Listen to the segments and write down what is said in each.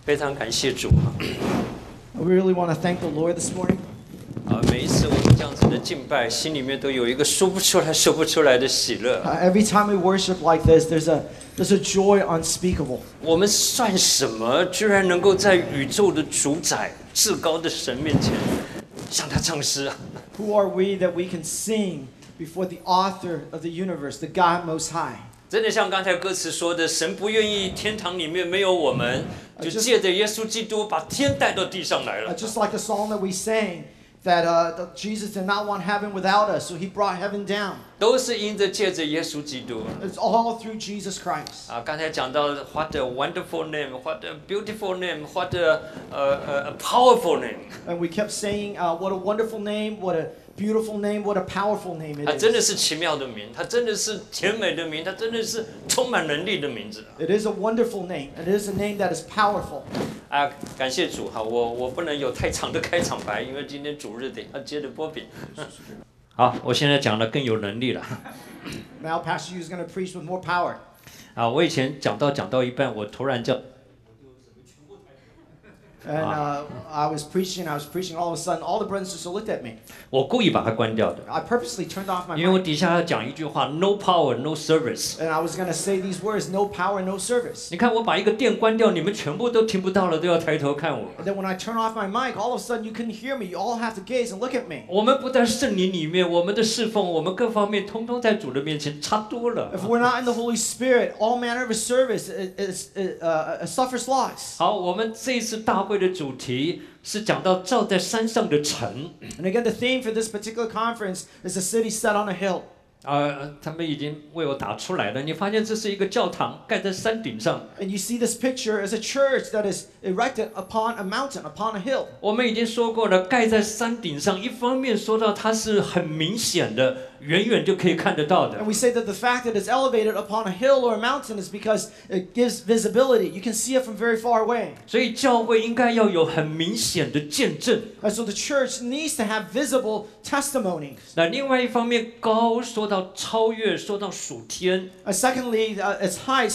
非常感谢主 We really want to thank the Lord this morning. 每一次我们这样子的敬拜，心里面都有一个说不出来的喜乐。 Every time we worship like this, there's a joy unspeakable. 我们算什么，居然能够在宇宙的主宰、至高的神面前向他唱诗啊！ Who are we that we can sing before the author of the universe, the God Most High? 真的像刚才歌词说的，神不愿意天堂里面没有我们，就借着耶稣基督把天带到地上来了。 Just like the song that we sang, that Jesus did not want heaven without us, so he brought heaven down. 都是因着借着耶稣基督。 It's all through Jesus Christ. 刚才讲到 what a wonderful name, what a beautiful name, what a powerful name. And we kept saying, what a wonderful name, what a beautiful name, what a powerful name it 它真的 is. 是奇妙的名，它真的是甜美的名，它真的是充满能力的名字。 It is a wonderful name. It is a name that is powerful. 感谢主哈，我不能有太长的开场白，因为今天主日得要接着播饼。好，我现在讲的更有能力了。 Now Pastor Yu is going to preach with more power. 我以前讲到一半，我突然叫。 And I was preaching, all of a sudden, all the brothers and sisters looked at me. 我故意把它关掉的， I purposely turned off my 因为我 mic. 底下要讲一句话 ：No power, no service。 And I was going to say these words, no power, no service. 你看我把一个电关掉，你们全部都听不到了，都要抬头看我。 And then when I turn off my mic, all of a sudden you couldn't hear me. You all have to gaze and look at me. 我们不在圣灵里面，我们的侍奉，我们各方面，通通在主的面前差多了。 If we're not in the Holy Spirit, all manner of service suffers loss. 好，我们这一次大会的主题是讲到照在山上的城。 And again, the theme for this particular conference is a city set on a hill. 他们已经为我打出来了。你发现这是一个教堂，盖在山顶上。 And you see this picture as a church that is erected upon a mountain, upon a hill. 我们已经说过了，盖在山顶上，一方面说到它是很明显的，远远就可以看得到的 And。we say that the fact that it's elevated upon a hill or a mountain is because it gives visibility. You can see it from very far away. 所以教会应该要有很明显的见证。 And so the church needs to have visible testimonies. 那另外一方面，高说到超越，说到属天。 Secondly, its high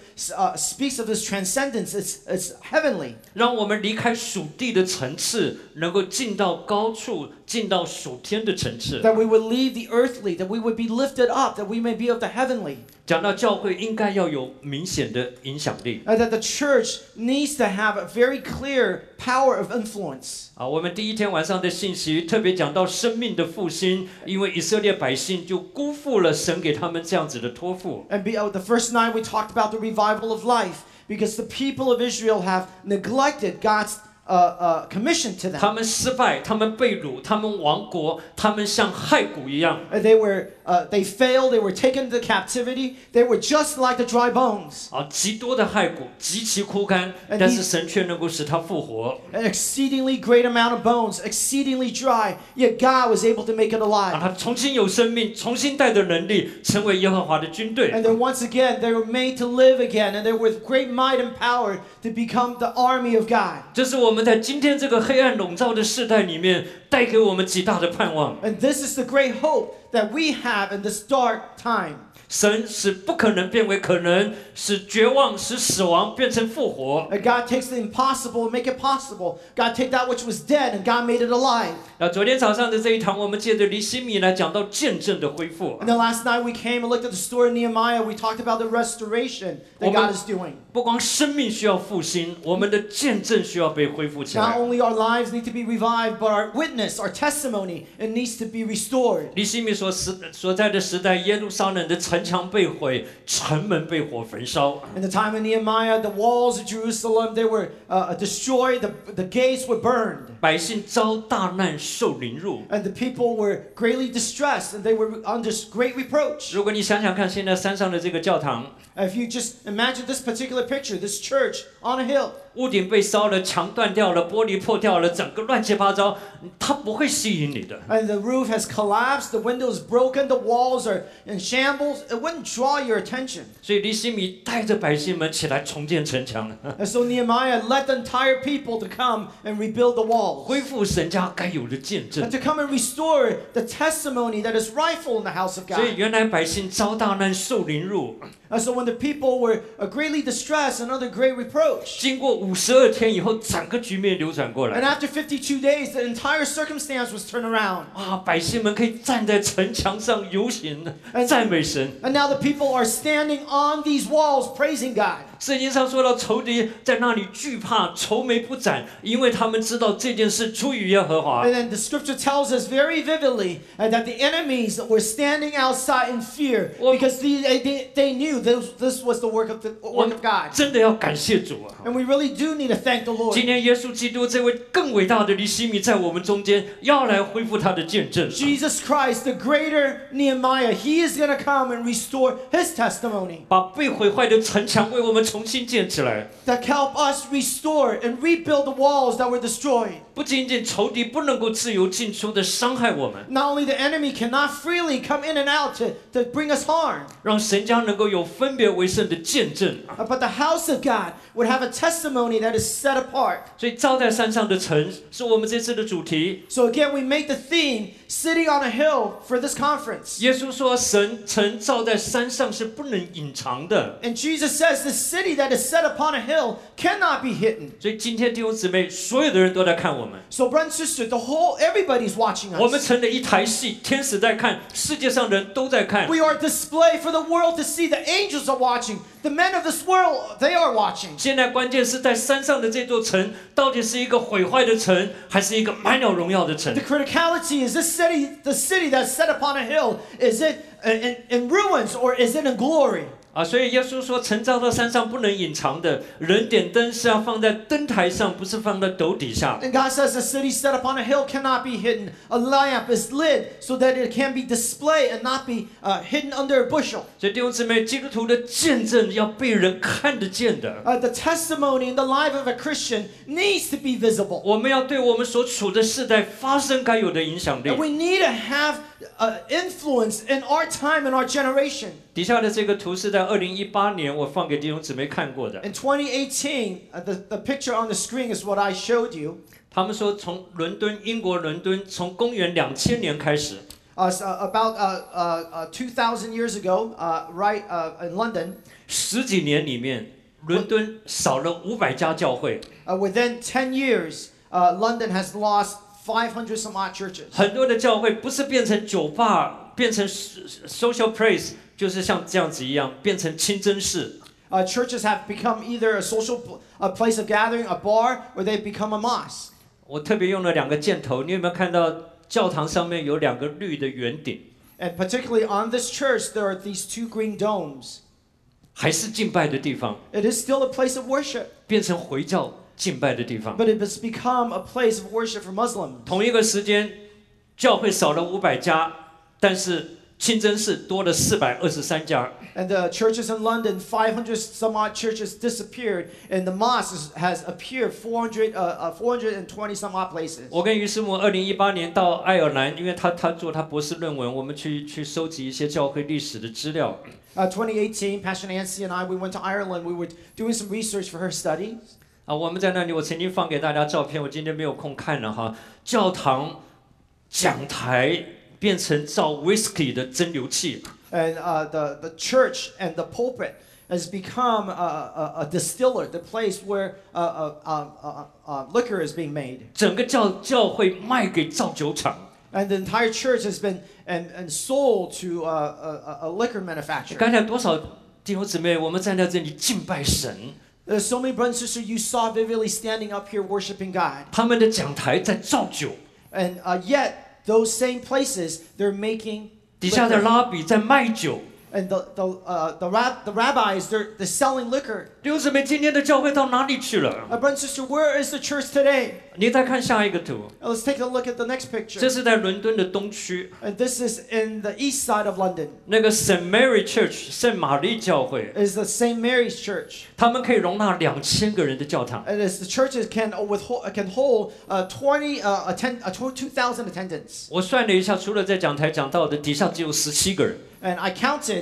speaks of its transcendence. It's heavenly. 让我们离开属地的层次，能够进到高处，进到属天的层次。 That we would leave the earthly, that we would be lifted up, that we may be of the heavenly. 讲到教会应该要有明显的影响力。 That the church needs to have a very clear power of influence. 我们第一天晚上的信息特别讲到生命的复兴，因为以色列百姓就辜负了神给他们这样子的托付。 And the first night we talked about the revival of life because the people of Israel have neglected God's commission to 他 them. 们失败，他们被掳，他们亡国，他们像骸骨一样。 They failed. They were taken into captivity. They were just like the dry bones. 极多的骸骨，极其枯干，但是神却能够使它复活， An exceedingly great amount of bones, exceedingly dry. Yet God was able to make it 让 alive. 它重新有生命，重新带着能力，成为耶和华的军队。 And then once again, they were made to live again, and they were with great might and power to become the army of God. 这是我们在今天这个黑暗笼罩的世代里面带给我们极大的盼望。 And this is the great hope that we have in this dark time. 神使不可能变为可能，使绝望、使死亡变成复活。 And God takes the impossible and make it possible. God take that which was dead and God made it alive. 那昨天早上的这一堂，我们借着离西米来讲到见证的恢复。 And then last night we came and looked at the story of Nehemiah. We talked about the restoration that God is doing. 不光生命需要复兴，我们的见证需要被恢复起 Not 来。 only our lives need to be revived, but our witness, our testimony, it needs to be restored. 离西米所在的时代，耶路撒冷的城墙被毁，城门被火焚烧。 In the time of Nehemiah, the walls of Jerusalem, they were destroyed, the gates were burned. 百姓遭大难，受凌辱。 And the people were greatly distressed and they were under great reproach. 如果你想想看，现在山上的这个教堂， If you just imagine this particular picture, this church on a hill, 屋顶被烧了，墙断掉了，玻璃破掉了，整个乱七八糟，它不会吸引你的。 and the roof has collapsed, the windows broken, the walls are in shambles, it wouldn't draw your attention. 所以尼希米带着百姓们起来重建城墙了， And so Nehemiah led the entire people to come and rebuild the walls. 恢复神家该有的见证 And。to come and restore the testimony that is rightful in the house of 所以 God. 原来百姓遭大难受凌辱， And so when the people were greatly distressed and under great reproach, approach. 经过52天以后，整个局面扭转过 And 来。 after 52 days, the entire circumstance was turned around. 啊，百姓们可以站在城墙上游行，赞美神。 And now the people are standing on these walls praising God. 圣经上说到，仇敌在那里惧怕，愁眉不展，因为他们知道这件事出于耶和华。 And then the scripture tells us very vividly that the enemies were standing outside in fear because they knew this was the work of God. 真的要感谢主啊！ And we really do need to thank the Lord. 今天耶稣基督这位更伟大的尼希米在我们中间，要来恢复他的见证。 Jesus Christ, the greater Nehemiah, he is going to come and restore his testimony. 把被毁坏的城墙为我们重新建起来。 That help us restore and rebuild the walls that were destroyed. 不仅仅仇敌不能够自由进出的伤害我们， Not only the enemy cannot freely come in and out to bring us harm, 让神家能够有分别为圣的见证。 but the house of God would have a testimony that is set apart. 所以造在山上的城是我们这次的主题。 So again, we make the theme sitting on a hill for this conference. 耶稣说，城造在山上是不能隐藏的。 And Jesus says the city that is set upon a hill cannot be hidden. 所以今天弟兄姊妹，所有的人都在看我们。 So brother and sister, everybody's watching 我们 us. 成了一台戏，天使在看，世界上人都在看。 We are a display for the world to see. The angels are watching. The men of this world, they are watching. 现在关键是在山上的这座城，到底是一个毁坏的城，还是一个满有荣耀的城 The？ criticality is the city that's set upon a hill, is it in ruins or is it in glory? 啊，所以耶稣说，城造到山上不能隐藏的，人点灯是要放在灯台上，不是放在斗底下。 And God says the city set upon a hill cannot be hidden. A lamp is lit so that it can be displayed and not be hidden under a bushel. 所以弟兄姊妹，基督徒的见证要被人看得见的。 The testimony in the life of a Christian needs to be visible. 我们要对我们所处的世代发生该有的影响力 And。we need to have influence in our time and our generation. 底下的这个图是在2018年我放给弟兄姊妹看过的。 In 2018, the picture on the screen is what I showed you. 他们说，从伦敦，英国伦敦，从公元2000年开始， About 2,000 years ago, right in London, 十几年里面，伦敦少了500家教会， within 10 years, London has lost 500 some odd churches. 很多的教会不是变成酒吧，变成 social place，就是像这样子一样，变成清真寺。 Churches have become either a place of gathering, a bar, or they've become a mosque. 我特别用了2个箭头，你有没有看到教堂上面有2个绿的圆顶？ And particularly on this church, there are these 2 green domes. 还是敬拜的地方， It is still a place of worship, 变成回教敬拜的地方。 but it has become a place of worship for Muslims. 同一个时间，教会少了500家，但是清真寺多了423家。 And the churches in London, 500 some odd churches disappeared, and the mosque has appeared 420 some odd places. 我跟于师母2018年到爱尔兰，因为他做他博士论文，我们去收集一些教会历史的资料。 2018, Pastor Nancy and I, we went to Ireland. We were doing some research for her study. 啊，我们在那里，我曾经放给大家照片，我今天没有空看了哈。教堂讲台变成造 whisky 的蒸馏器。 And the church and the pulpit has become a distiller, the place where liquor is being made. 整个教会卖给造酒厂。 And the entire church has been and sold to a liquor manufacturer. 刚才多少弟兄姊妹，我们站在这里敬拜神， There's so many brothers and sisters you saw vividly standing up here worshiping God. 他们的讲台在造酒， And yet, those same places, they're making 底下的 liquor. 拉比在卖酒。 And the rabbis, they're selling liquor. 弟兄姊妹，今天的教会到哪里去了？ Brother and sister, where is the church today? 你再看下一个图， Now let's take a look at the next 这 picture. 是在伦敦的东区， And this is in the east side of London. 那个 St Mary Church 圣玛丽教会， It is the St. Mary's Church. 他们可以容纳2000个人的教堂。 And the churches can hold 2,000 attendants. 我算了一下，除了在讲台讲到的，底下只有17个人。 And I counted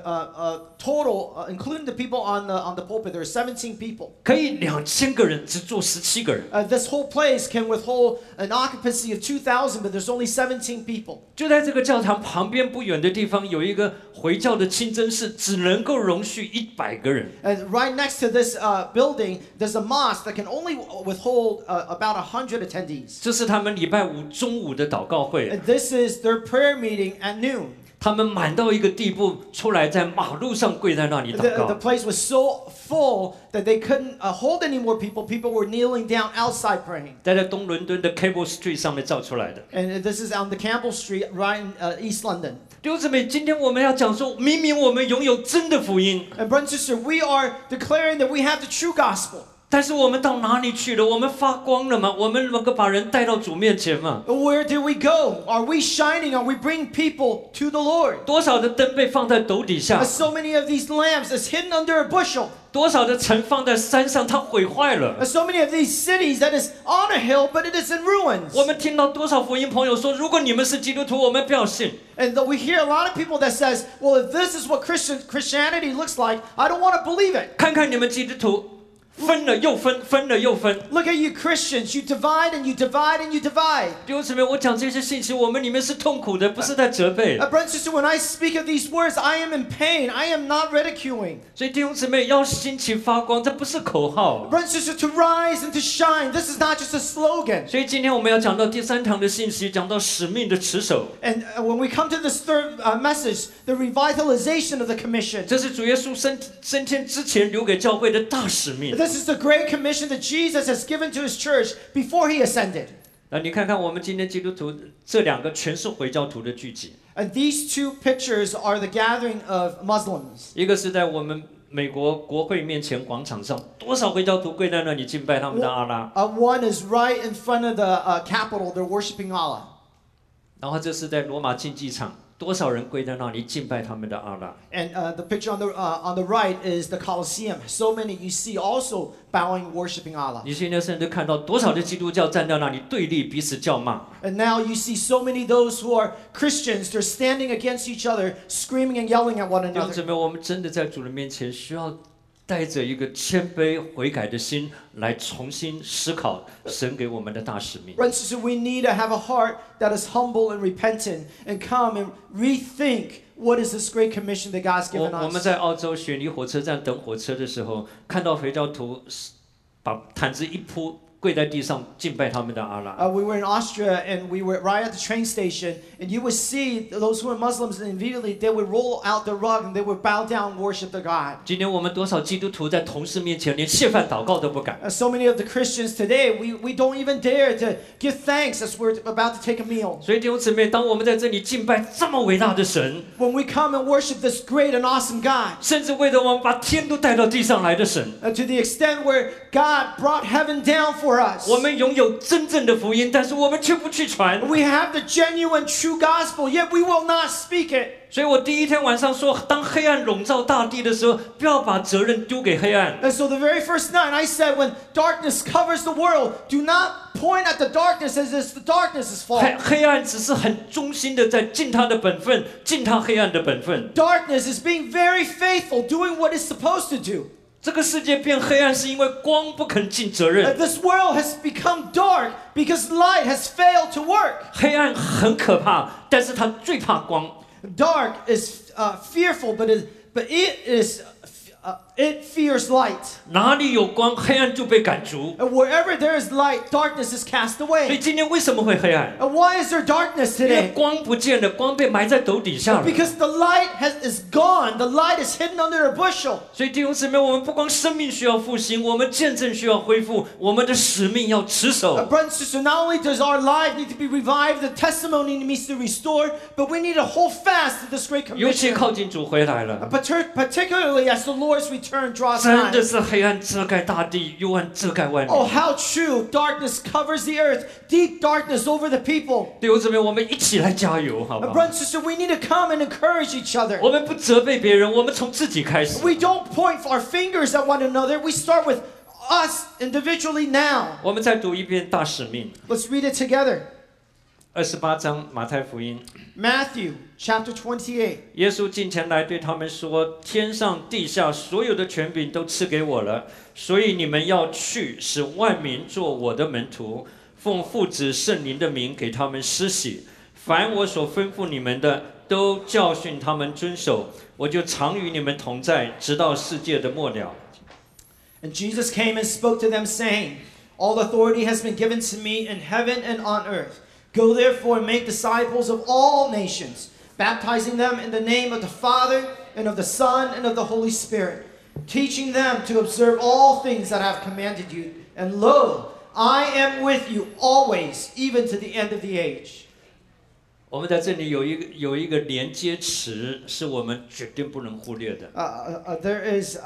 total, including the people on the pulpit, there were 17 people. 可以2000个人，只坐17个人。 This whole place can withhold an occupancy of 2,000, but there's only 17 people. 就在这个教堂旁边不远的地方，有一个回教的清真寺，只能够容许100个人。 And right next to this building, there's a mosque that can only withhold about 100 attendees. 这是他们礼拜5中午的祷告会。 And this is their prayer meeting at noon. 他们满到一个地步，出来在马路上跪在那里祷告。 The place was so full that they couldn't hold any more people. People were kneeling down outside praying. 在东伦敦的 Cable Street 上面照出来的。 And this is on the Campbell Street, right in East London. 弟兄姊妹，今天我们要讲说，明明我们拥有真的福音， And brother and sister, we are declaring that we have the true gospel. 但是我们到哪里去了？我们发光了吗？我们能够把人带到主面前吗？ Where did we go? Are we shining? Are we bringing people to the Lord? 多少的灯被放在斗底下？ So many of these lamps is hidden under a bushel. 多少的城放在山上，它毁坏了。 So many of these cities that is on a hill, but it is in ruins. 我们听到多少福音朋友说，如果你们是基督徒，我们不要信。 And we hear a lot of people that says, well, if this is what Christianity looks like, I don't want to believe it. 看看你们基督徒。 分了又分，分了又分。 Look at you Christians, you divide and you divide and you divide. 弟兄姊妹，我讲这些信息，我们里面是痛苦的，不是在责备。 Brother and sister, when I speak of these words, I am in pain. I am not ridiculing. 所以弟兄姊妹要兴起发光，这不是口号。 Brother and sister, to rise and to shine, this is not just a slogan. 所以今天我们要讲到第3堂的信息，讲到使命的持守。 And when we come to this third message, the revitalization of the commission. 这是主耶稣升天之前留给教会的大使命。 This is the great commission that Jesus has given to his church before he ascended. 那你看看我们今天基督徒这2个全是回教徒的聚集。 And these two pictures are the gathering of Muslims. 一个是在我们美国国会面前广场上，多少回教徒跪在那里敬拜他们的阿拉。 One is right in front of the Capitol. They're worshiping Allah. 然后这是在罗马竞技场。 多少人跪在那里敬拜他们的阿拉 And the picture on the right is the Colosseum. So many you see also bowing, worshiping Allah. 你现在甚至看到多少的基督教站在那里对立，彼此叫骂。 And now you see so many those who are Christians. They're standing against each other, screaming and yelling at one 弟兄姊 another. 妹，我们真的在主的面前需要带着一个谦卑悔改的心来重新思考神给我们的大使命。 Brothers and sisters, we need to have a heart that is humble and repentant and come and rethink what is this great commission that God's given 我们 us. 在澳洲雪梨火车站等火车的时候，看到回教徒把毯子一铺。 跪在地上敬拜他们的阿拉。 We were in Austria and we were right at the train station, and you would see those who were Muslims, and immediately they would roll out the rug and they would bow down and worship their God. 今天我们多少基督徒在同事面前连谢饭祷告都不敢。 So many of the Christians today, we don't even dare to give thanks as we're about to take a meal. 所以弟兄姊妹，当我们在这里敬拜这么伟大的神， When we come and worship this great and awesome God, 甚至为了我们把天都带到地上来的神， to the extent where God brought heaven down for us. 我们拥有真正的福音，但是我们却不去传。 We have the genuine true gospel, yet we will not speak it. 所以我第一天晚上说，当黑暗笼罩大地的时候，不要把责任丢给黑暗。 And so the very first night I said, when darkness covers the world, do not point at the darkness as if the darkness is fault. 黑暗只是很忠心的在尽他的本分，尽他黑暗的本分。 Darkness is being very faithful, doing what it's supposed to do. 这个世界变黑暗，是因为光不肯尽责任。 This world has become dark because light has failed to work. 黑暗很可怕，但是它最怕光。 Dark is fearful, but it fears light. 哪里有光，黑暗就被赶逐。 And wherever there is light, darkness is cast 所以 away. 今天为什么会黑暗？ And why is there darkness 因为 today? 光不见了，光被埋在斗底下了。 Because the light is gone. The light is hidden under a bushel. 所以弟兄姊妹，我们不光生命需要复兴，我们见证需要恢复，我们的使命要持守。 Brothers and sisters, not only does our life need to be revived, the testimony needs to be restored, but we need to hold fast to this great 尤其 commission. 靠近主回来了， Particularly as the Lord's return draws 真的 nigh. 是黑暗遮盖大地，幽暗遮盖万 Oh, 民。 how true! Darkness covers the earth, deep darkness over the people. 弟兄姊妹，我们一起来加油，好不好？ Brothers and sisters, we need to come and encourage each other. 我们不责备别人，我们从自己开始。 We don't point our fingers at one another. We start with us individually now. 我们再读一遍大使命， Let's read it together. 28章马太福音， Matthew chapter 28. 耶稣近前来对他们说：“天上地下所有的权柄都赐给我了，所以你们要去，使万民做我的门徒，奉父子圣灵的名给他们施洗。凡我所吩咐你们的，都教训他们遵守。我就常与你们同在，直到世界的末了。” And Jesus came and spoke to them, saying, All authority has been given to me in heaven and on earth. Go therefore and make disciples of all nations, baptizing them in the name of the Father and of the Son and of the Holy Spirit, teaching them to observe all things that I have commanded you. And lo, I am with you always, even to the end of the age. 我们在这里有一个连接词，是我们绝对不能忽略的。 There is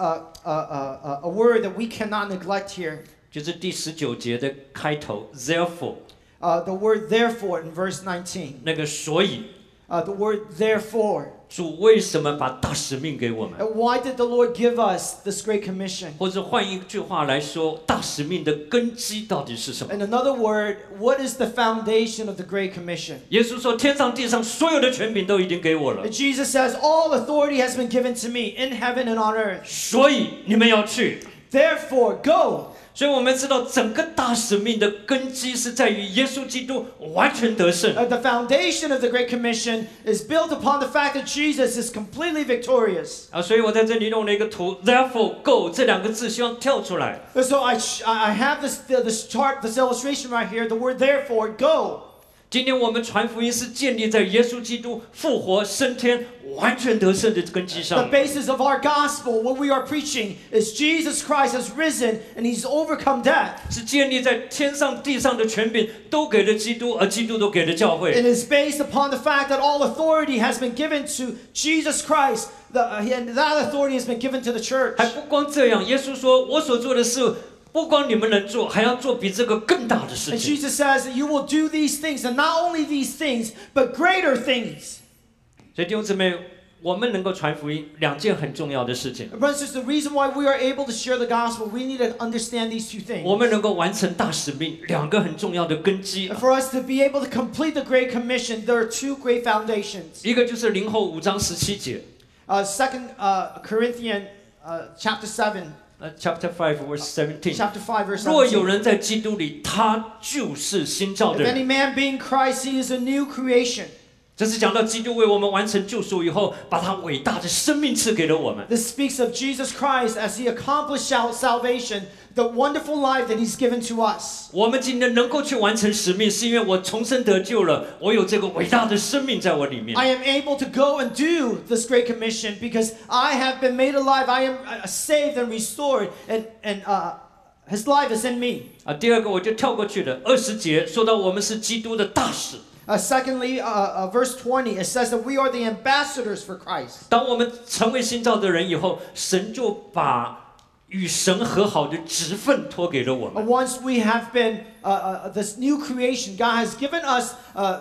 a word that we cannot neglect here. 就是第19节的开头 ，therefore。 The word therefore in verse 19. 那个所以。 The word therefore. 主为什么把大使命给我们？ And why did the Lord give us this great commission? 或者换一句话来说，大使命的根基到底是什么？ In another word, what is the foundation of the great commission? 耶稣说：“天上地上所有的权柄都已经给我了。” And Jesus says, all authority has been given to me in heaven and on earth. 所以你们要去。 Therefore, go. 所以我们知道，整个大使命的根基是在于耶稣基督完全得胜。 The foundation of the Great Commission is built upon the fact that Jesus is completely victorious. 所以我在这里用了一个图 ，therefore go 这两个字，希望跳出来。 So I have this chart, this illustration right here. The word therefore, go. 今天我们传福音是建立在耶稣基督复活升天完全得胜的根基上。 The basis of our gospel, what we are preaching, is Jesus Christ has risen and He's overcome death. 是建立在天上地上的权柄都给了基督，而基督都给了教会。 It is based upon the fact that all authority has been given to Jesus Christ, and that authority has been given to the church. 还不光这样，耶稣说：“我所做的事。”不光你们能做，还要做比这个更大的事 And 情。 Jesus says that you will do these things, and not only these things, but greater things. 所以弟兄姊妹，我们能够传福音，两件很重要的事情。 Brothers and sisters, the reason why we are able to share the gospel, we need to understand these two things. 我们能够完成大使命，两个很重要的根基。 And for us to be able to complete the Great Commission, there are two great foundations. 一个就是林后5章17节。 Second Corinthians chapter 7. Chapter 5 verse 17. Chapter 5 verse 若有 17. 人在基督里，他就是新造 If 的 any 人。 man be in Christ, he is a new creation. 这是讲到基督为我们完成救赎以后，把他伟大的生命赐给了我们。 This speaks of Jesus Christ as He accomplished salvation, the wonderful life that He's given to us. 我们今天能够去完成使命，是因为我重生得救了，我有这个伟大的生命在我里面。 I am able to go and do this great commission because I have been made alive. I am saved and restored, and His life is in me. 第二个我就跳过去了，20节说到我们是基督的大使。 Secondly, verse 20, it says that we are the ambassadors for Christ. 当我们成为新造的人以后，神就把与神和好的职分托给了我们。 Once we have been this new creation, God has given us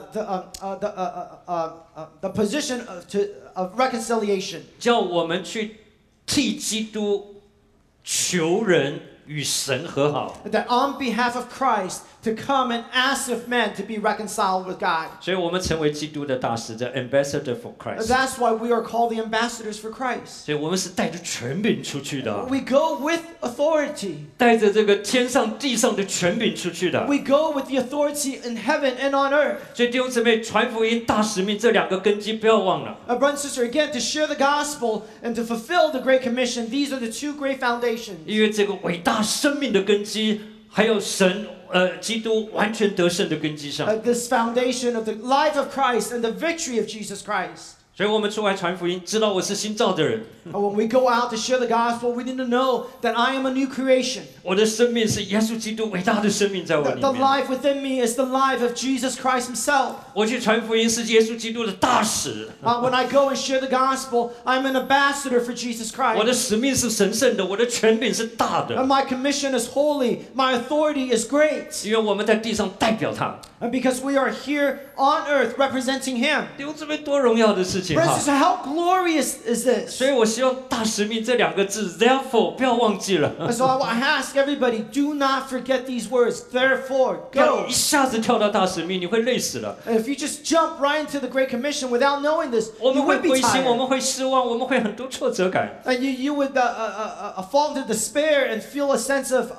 the position of reconciliation. 叫我们去替基督求人与神和好。 That on behalf of Christ, to come and ask of men to be reconciled with God. 所以我们成为基督的大使，the ambassador for Christ。 That's why we are called the ambassadors for Christ. 所以我们是带着权柄出去的， We go with authority. 带着这个天上地上的权柄出去的。 We go with the authority in heaven and on earth. 所以弟兄姊妹，传福音、大使命这两个根基不要忘了。 Brother and sister, again, to share the gospel and to fulfill the Great Commission, these are the two great foundations. 因为这个伟大生命的根基，还有神基督完全得胜的根基上。 This foundation of the life of Christ and the victory of Jesus Christ. 所以我们出来传福音，知道我是新造的人， When we go out to share the gospel, we need to know that I am a new creation. 我的生命是耶稣基督伟大的生命在我里 The 面。 life within me is the life of Jesus Christ Himself. 我去传福音是耶稣基督的大使， When I go and share the gospel, I'm an ambassador for Jesus 我的 Christ. 使命是神圣的，我的权柄是大的， And my commission is holy. My authority is great. 因为我们在地上代表他。 And because we are here on earth representing Him. 弟兄姊妹，多荣耀的事情！ 情 Brothers 哈 and。sisters, how glorious is this? 所以我希望大使命这2个字 ，therefore 不要忘记了， And so I ask everybody, do not forget these words. Therefore, 不要 go. 一下子跳到大使命，你会累死了。 And if you just jump right into the Great Commission without knowing this, 我 you 们会 would be 灰心，我 tired. 们会失望，我们会很多挫折感。 And you would fall into despair and feel a sense of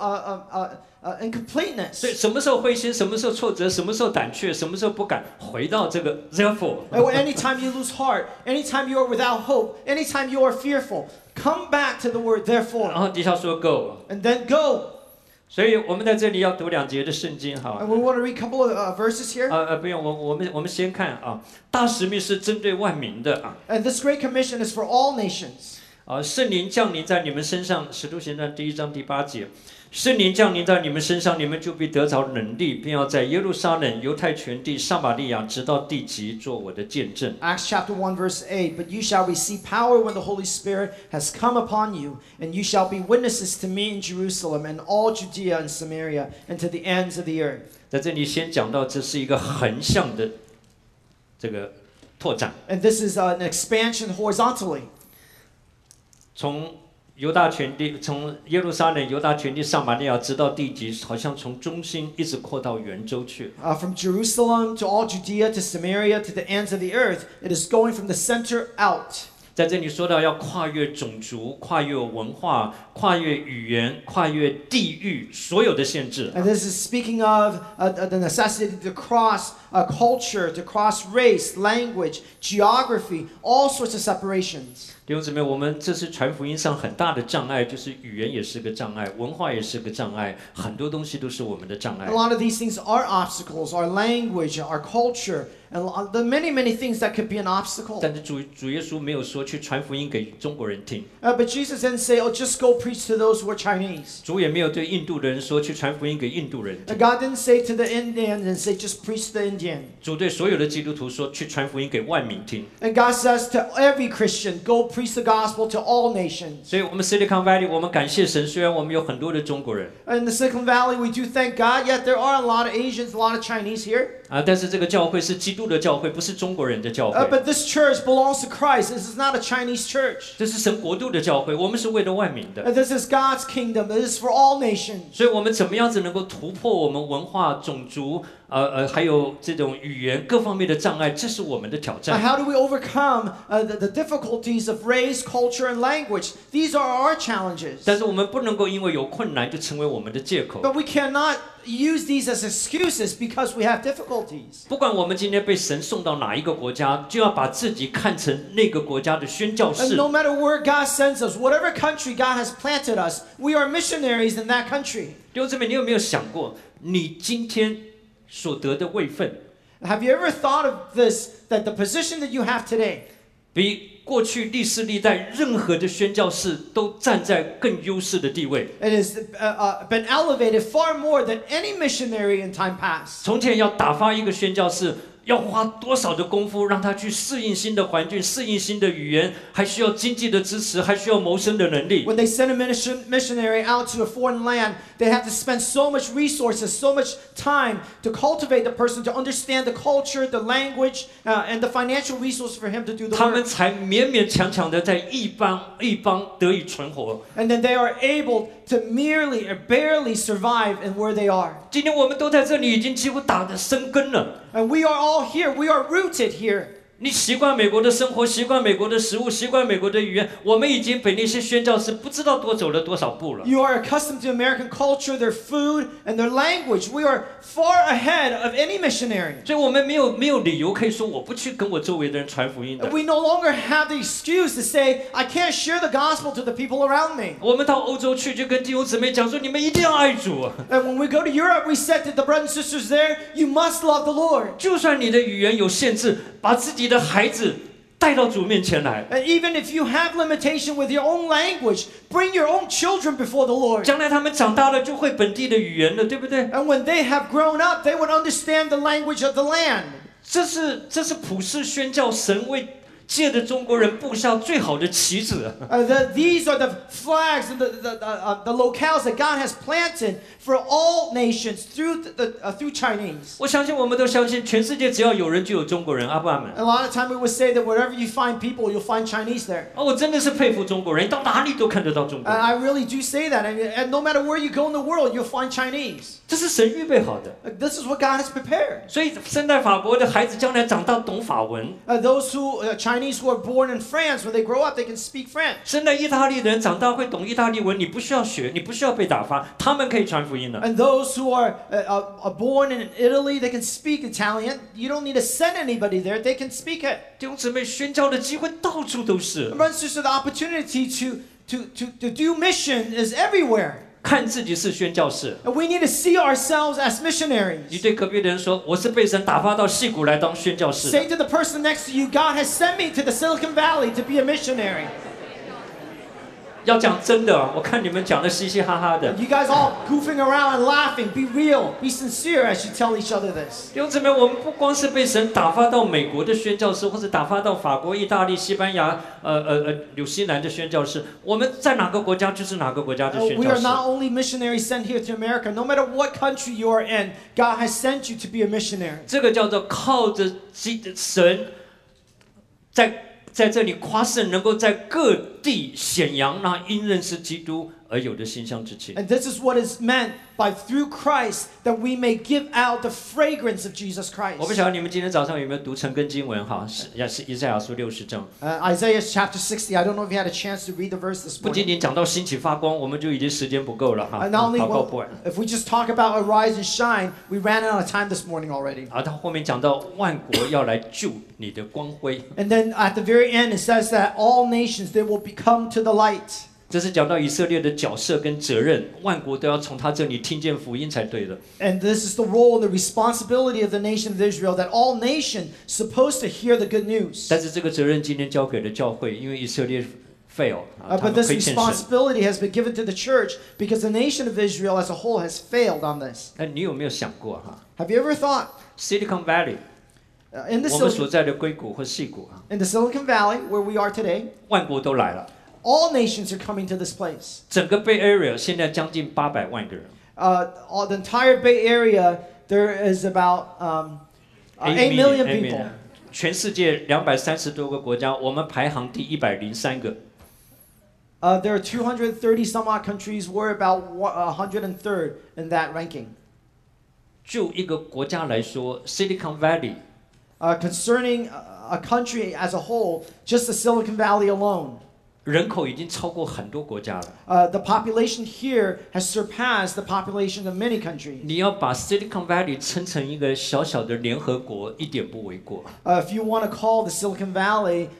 incompleteness. 所以什么时候灰心，什么时候挫折，什么时候胆怯，什么时候不敢，回到这个 therefore。 And anytime you lose heart, anytime you are without hope, anytime you are fearful, come back to the word 然 therefore, 后底下说 go。 and then go. 所以我们在这里要读2节的圣经哈。 And we want to read a couple of verses here. 不用，我们先看啊，大使命是针对万民的啊。 And this Great Commission is for all nations. 圣灵降临在你们身上，使徒行传1章第8节，圣灵降临在你们身上，你们就必得着能力，并要在耶路撒冷、犹太全地、撒玛利亚，直到地极，做我的见证。 Acts chapter 1 verse 8, but you shall receive power when the Holy Spirit has come upon you, and you shall be witnesses to me in Jerusalem and all Judea and Samaria and to the ends of the earth. 在这里先讲到，这是一个横向的这个拓展， And this is an expansion horizontally. 从犹大全地，从耶路撒冷、犹大全地、撒玛利亚，直到地极，好像从中心一直扩到圆周去。 From Jerusalem to all Judea to Samaria to the ends of the earth, it is going from the center out. 在这里说到要跨越种族、跨越文化、跨越语言、跨越地域所有的限制。 And this is speaking of the necessity to cross culture, to cross race, language, geography, all sorts of separations. 弟兄姊妹，我们这是传福音上很大的障碍，就是语言也是个障碍，文化也是个障碍，很多东西都是我们的障碍 A。lot of these things are obstacles, our language, our culture, and the many, many things that could be an obstacle. 但是主耶稣没有说去传福音给中国人听， But Jesus didn't say, oh, just go preach to those who are Chinese. 主也没有对印度的人说去传福音给印度人听， God didn't say to the Indians and say, just preach to the Indian. 主对所有的基督徒说去传福音给万民听。 And God says to every Christian, go preach the gospel to all nations. 所以，我们 Silicon Valley， 我们感谢神，虽然我们有很多的中国人 In the Silicon Valley, we do thank God, yet there are a lot of Asians, a lot of Chinese here. 但是这个教会是基督的教会，不是中国人的教会。 But this church belongs to Christ. This is not a Chinese church. 这是神国度的教会，我们是为了万民的。 And this is God's kingdom. This is for all nations. 所以，我们怎么样子能够突破我们文化、种族，还有这种语言各方面的障碍？这是我们的挑 Now, 战。 how do we overcome the difficulties of race, culture, and language? These are our challenges. 但是我们不能够因为有困难就成为我们的借口。 But we cannot use these as excuses because we have difficulties. 不管我们今天被神送到哪一个国家，就要把自己看成那个国家的宣教 And 士。 no matter where God sends us, whatever country God has planted us, we are missionaries in that country. 弟兄姊妹，你有没有想过，你今天所得的位分， Have you ever thought of this, that the position that you have today 比过去历世历代任何的宣教士都站在更优势的地位？ it has been elevated far more than any missionary in time past. 从前要打发一个宣教士，要花多少的功夫让他去适应新的环境、适应新的语言，还需要经济的支持，还需要谋生的能力。 When they send a missionary out to a foreign land, they have to spend so much resources, so much time to cultivate the person, to understand the culture, the language, and the financial resources for him to do the 他们 work. 才勉勉强强的在一邦得以存活。 And then they are able to merely or barely survive in where they are. 今天我们都在这里，已经几乎打得生根了。 And we are all here. We are rooted here. 你习惯美国的生活，习惯美国的食物，习惯美国的语言，我们已经比那些宣教士不知道多走了多少步了。 You are accustomed to American culture, their food, and their language. We are far ahead of any missionary. 所以我们没有理由可以说我不去跟我周围的人传福音的。 We no longer have the excuse to say, I can't share the gospel to the people around me. 我们到欧洲去，就跟弟兄姊妹讲说，你们一定要爱主啊。 And when we go to Europe, we said to the brothers and sisters there, you must love the Lord. 就算你的语言有限制，把自己的孩子带到主面前来。 And even if you have limitation with your own language, bring your own children before the Lord. 将来他们长大了就会本地的语言了，对不对？ And when they have grown up, they would understand the language of the land. 这是普世宣教神为借着中国人布下最好的旗子。 These are the flags and the locales that God has planted for all nations through Chinese. 我相信我们都相信，全世界只要有人就有中国人。阿爸们。 A lot of time we would say that wherever you find people, you'll find Chinese there. 我真的是佩服中国人，到哪里都看得到中国 And 人。 I really do say that. And no matter where you go in the world, you'll find Chinese. 这是神预备好的。 This is what God has prepared. 所以生在法国的孩子将来长大懂法文。 Chinese who are born in France, when they grow up, they can speak French. 生在意大利的人长大会懂意大利文，你不需要学，你不需要被打发，他们可以传福音的。 And those who are born in Italy, they can speak Italian. You don't need to send anybody there; they can speak it. 弟兄姊妹，宣教的机会到处都是。 Brothers and sisters, the opportunity to do mission is everywhere. 看自己是宣教士。 And we need to see ourselves as missionaries. 你对隔壁的人说：“我是被神打发到矽谷来当宣教士。” Say to the person next to you, God has sent me to the Silicon Valley to be a missionary. 要讲真的，我看你们讲的嘻嘻哈哈的。 You guys all goofing around and laughing. Be real. Be sincere as you tell each other this. 弟兄姊妹，我们不光是被神打发到美国的宣教士，或者打发到法国、意大利、西班牙、纽西兰的宣教士，我们在哪个国家就是哪个国家的宣 We 教 are 士。 not only missionaries sent here to America. No matter what country you are in, God has sent you to be a missionary. 这个叫做靠着神，在这里夸胜，能够在各地显扬那因认识基督而有的馨香之气。 And this is what is meant by through Christ that we may give out the fragrance of Jesus 我不 Christ. 晓得你们今天早上有没有读成根经文哈？是以赛亚书60章。 Isaiah chapter 60. I don't know if you had a chance to read the verse this 不仅 morning. 仅讲到兴起发光，我们就已经时间不够了哈， Not only 祷告不完。 if we just talk about arise and shine, we ran out of time this morning already. 他后面讲到万国要来救你的光辉， And then at the very end, it says that all nations they will become to the light. 这是讲到以色列的角色跟责任，万国都要从他这里听见福音才对的。 And this is the role and the responsibility of the nation of Israel, that all nations supposed to hear the good news. 但是这个责任今天交给了教会，因为以色列 fail 他 But 们 this 亏欠神。 responsibility has been given to the church because the nation of Israel as a whole has failed on this. 那你有没有想过哈 Have you ever thought ，Silicon Valley， in the 我们所在的硅谷或矽谷啊， Silicon Valley where we are today, 万国都来了， all nations are coming to this place. 整个 Bay Area 现在将近800万个人 The entire Bay Area, there is about 8 million people. 全世界230多个国家，我们排行第103个。 There are 230 some odd countries. We're about 103rd in that ranking. 就一个国家来说 ，Silicon Valley Concerning a country as a whole, just the Silicon Valley alone, 人口已经超过很多国家了。 the population here has surpassed the population of many countries. 你要把 Silicon Valley 称成一个小小的联合国，一点不为过。 If you want to call the Silicon Valley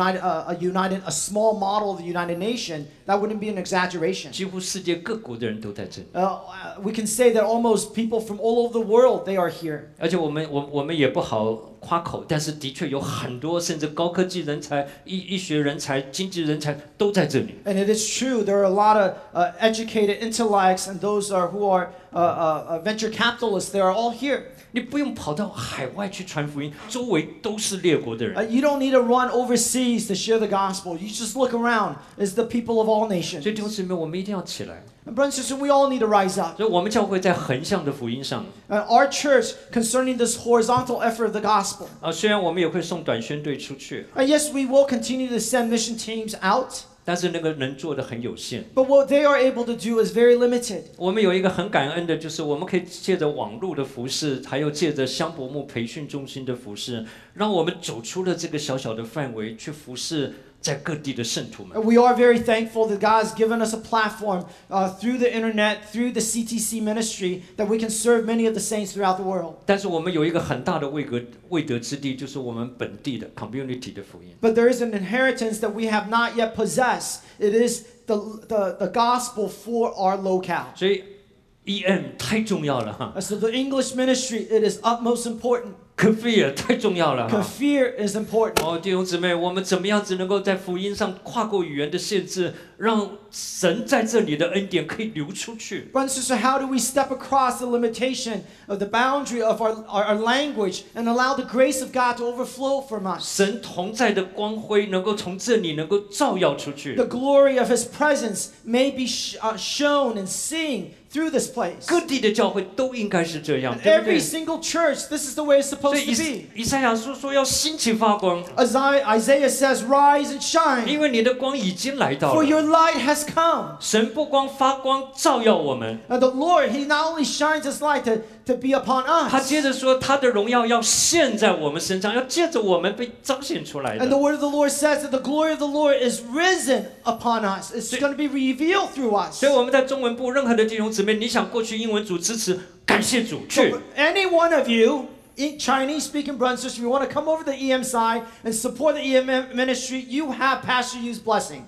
a small model of the United Nation, that wouldn't be an exaggeration. 几乎世界各国的人都在这里， We can say that almost people from all over the world, they are here. 而且我们也不好夸口，但是的确有很多甚至高科技人才、医学人才、经济人才都在这里。 And it is true, there are a lot of educated intellects and those who are venture capitalists, they are all here. 你不用跑到海外去传福音，周围都是列国的人。 You don't need to run overseas to share the gospel. You just look around. It's the people of all nations. 所以弟兄姊妹，我们一定要起来。 And brothers and sisters, we all need to rise up. 所以我们教会在横向的福音上， Our church, concerning this horizontal effort of the gospel. 虽然我们也会送短宣队出去， Yes, we will continue to send mission teams out. 但是那个能做的很有限。 But what they are able to do is very limited. 我们有一个很感恩的，就是我们可以借着网络的服事，还有借着香柏木培训中心的服事，让我们走出了这个小小的范围，去服事在各地的圣徒们。 We are very thankful that God has given us a platform through the internet, through the CTC ministry, that we can serve many of the saints throughout the world. 但是我们有一个很大的未得之地，就是我们本地的 community 的福音。 But there is an inheritance that we have not yet possessed. It is the gospel for our locale. 所以 EM 太重要了哈 So the English ministry, it is utmost important. ，Kafir 太重要了哈。 Kafir is important. 弟兄姊妹，我们怎么样子能够在福音上跨过语言的限制，让神在这里的恩典可以流出去。 Brothers and sisters, how do we step across the limitation of the boundary of our language and allow the grace of God to overflow from us? 神同在的光辉能够从这里能够照耀出去。 The glory of His presence may be shown and seen through this place. 各地的教会都应该是这样，对不 Every 对？ single church, this is the way it's 所 supposed 以 to be. 以赛亚书说要兴起发光， Isaiah says, "Rise and shine, 因为你的光已经来到 for 了。 your light has come." 神不光发光照耀我们， And the Lord, He not only shines His light to be upon 他 us, 接着说他的荣耀要现在我们身上，要借着我们被彰显出来 and the 的。 word of the Lord says that the glory of the Lord is risen upon us. It's going to be revealed through us. 所以我们在中文部任何的弟兄姊妹，你想过去英文组支持，感谢主去。 So any one of you, Chinese-speaking brothers and sisters, if you want to come over to the EM side and support the EM ministry, you have Pastor Yu's blessing.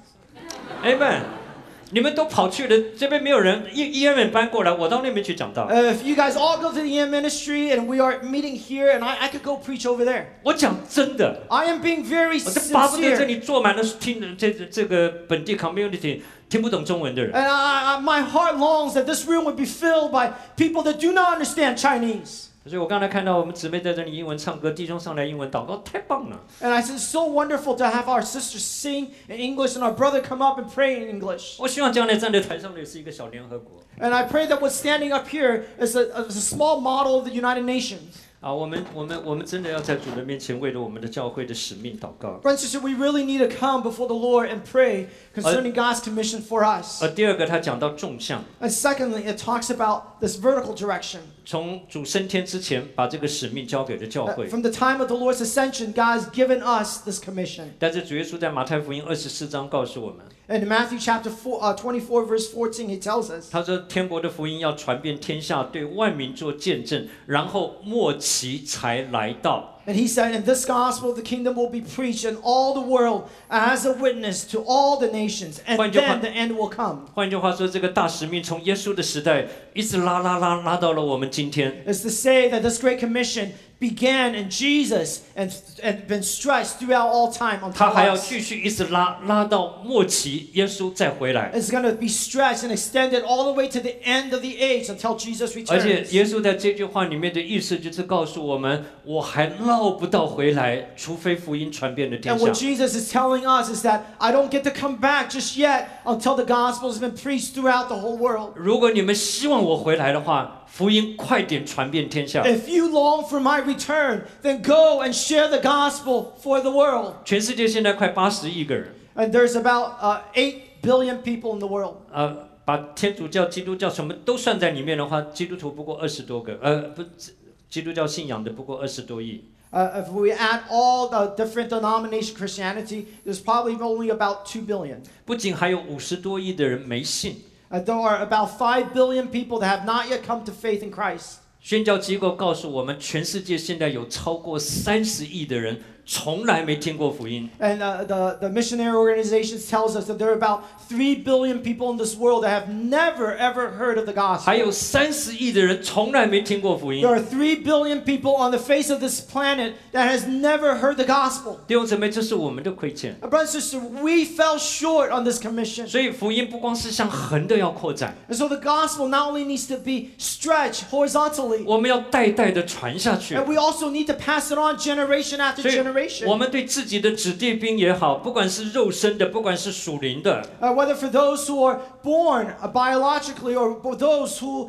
Amen。你们都跑去了，这边没有人，EM搬过来，我到那边去讲道。 If you guys all go to the EM ministry and we are meeting here, and I could go preach over there. 我讲真的， I am being very 我就巴不得这 sincere. 里坐满了听这个本地 community 听不懂中文的人。 And my heart longs that this room would be filled by people that do not understand Chinese. 所以我刚才看到我们姊妹在这里英文唱歌，弟兄上来英文祷告，太棒了。 And I said, it's so wonderful to have our sisters sing in English and our brother come up and pray in English. 我希望将来站在台上的也是一个小联合国 And I pray that what's standing up here is a small model of the United Nations. 啊！我们真的要在主的面前，为了我们的教会的使命祷告。 Brothers and sisters, we really need to come before the Lord and pray concerning God's commission for us. 第二个，他讲到纵向， And secondly, it talks about this vertical direction. 从主升天之前，把这个使命交给了教会。 From the time of the Lord's ascension, God has given us this commission. 但是主耶稣在马太福音24章告诉我们， And in Matthew chapter 24, verse 14, he tells us, 他说天国的福音要传遍天下，对万民做见证，然后末期才来到。 and he said, and this gospel of the kingdom will be preached in all the world as a witness to all the nations, and then the end will come. 换句话说，这个大使命从耶稣的时代一直拉到了我们今天。 It's to say that this great commission began in Jesus and been stretched throughout all time 他 until 还要 us. 继续一直拉到末期，耶稣再回来。 It's going to be stretched and extended all the way to the end of the age until Jesus 而且 returns. 耶稣在这句话里面的意思就是告诉我们，我还捞不到回来，除非福音传遍了天 And 下 what。Jesus is telling us is that I don't get to come back just yet until the gospel has been preached throughout the whole world. 如果你们希望我回来的话，福音快点传遍天下。 If you long for my return, then go and share the gospel for the world. 全世界现在快80亿个人， And there's about 8 billion people in the world. 把天主教、基督教什么都算在里面的话，基督徒不过20多个，不，基督教信仰的不过20多亿。 If we add all the different denomination Christianity, there's probably only about 2 billion. 不仅还有50多亿的人没信。 There are about 5 billion people that have not yet come to faith in Christ. 宣教机构告诉我们，全世界现在有超过30亿的人从来没听过福音。 And the missionary organizations tells us that there are about 3 billion people in this world that have never ever heard of the 还 gospel. 有30亿的人从来没听过福音 There。are 3 billion people on the face of this planet that has never heard the gospel. 弟兄姊妹，这是我们的亏欠。 Brothers and sisters, we fell short on this commission. 所以福音不光是向横的要扩展， And so the gospel not only needs to be stretched horizontally, 我们要代代的传下去。 and we also need to pass it on generation after 所以 generation. 我们对自己的子弟兵也好，不管是肉身的，不管是属灵的， Whether for those who are born biologically or for those who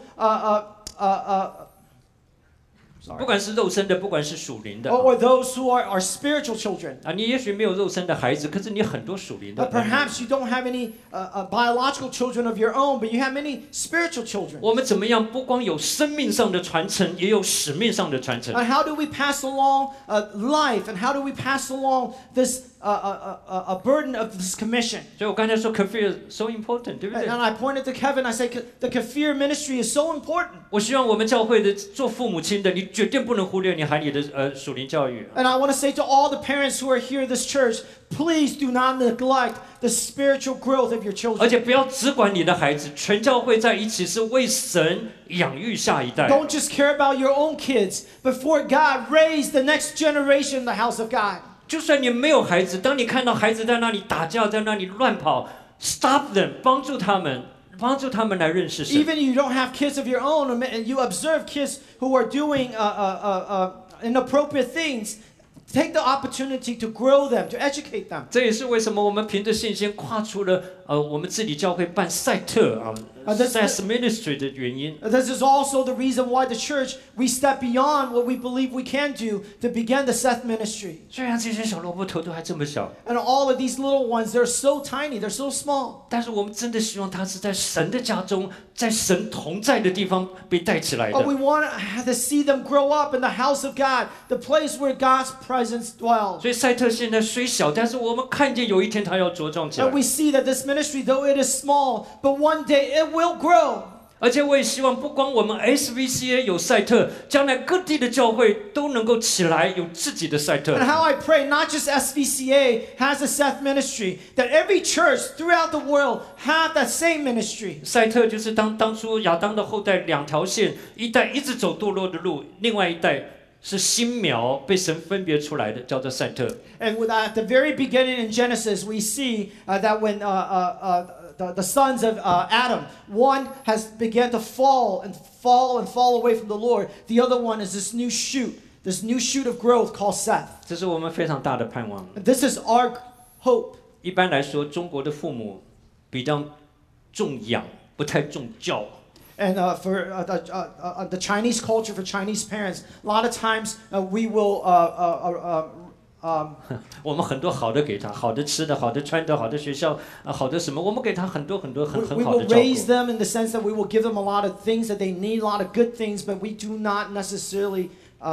不管是肉身的，不管是属灵的。 or those who are spiritual children. 你也许没有肉身的孩子，可是你很多属灵的。 Perhaps you don't have any biological children of your own, but you have many spiritual children. 我们怎么样？不光有生命上的传承，也有使命上的传承。 And how do we pass along life? And how do we pass along this a burden of this commission? 所以我刚才说 kafir so important， 对不对 And？I pointed to Kevin. I said the kafir ministry is so important. 我希望我们教会的做父母亲的，你绝对不能忽略你孩子的属灵教育。 And I want to say to all the parents who are here in this church, please do not neglect the spiritual growth of your 而 children. 且不要只管你的孩子，全教会在一起是为神养育下一代。 Don't just care about your own kids, but for God, raise the next generation in the house of God. 就算你没有孩子，当你看到孩子在那里打架，在那里乱跑， stop them， 帮助他们来认识神。 Even you don't have kids of your own, and you observe kids who are doing inappropriate things, take the opportunity to grow them, to educate them. 这也是为什么我们凭着信心跨出了我们自己教会办赛特Seth Ministry 的原因。 This is also the reason why the church, we step beyond what we believe we can do to begin the Seth ministry. 虽然这些小萝卜头都还这么小， And all of these little ones, they're so tiny, they're so small. 但是我们真的希望他是在神的家中，在神同在的地方被带起来 But 的。 we want to see them grow up in the house of God, the place where God's presence dwells. 所以赛特现在虽小，但是我们看见有一天他要茁壮起来 And。we see that this ministry, though it is small, but one day it will grow. 而且我也希望，不光我们 SVCA 有赛特，将来各地的教会都能够起来，有自己的赛特。 And how I pray, not just SVCA has a Seth ministry, that every church throughout the world have that same ministry. 赛特就是当初亚当的后代两条线，一代一直走堕落的路，另外一代是新苗被神分别出来的，叫做赛特。 And at the very beginning in Genesis, we see that when the sons of Adam, one has begun to fall away from the Lord. The other one is this new shoot of growth called Seth. 这是我们非常大的盼望。 And this is our hope. 一般来说，中国的父母比较重养，不太重教。 And for the Chinese culture, for Chinese parents, a lot of times we will 我们很多好的给他，好的吃的，好的穿的，好的学校，好的什么，我们给他很多很 we 好 will 的照 raise 顾。 them in the sense that we will give them a lot of things that they need, a lot of good things, but we do not necessarily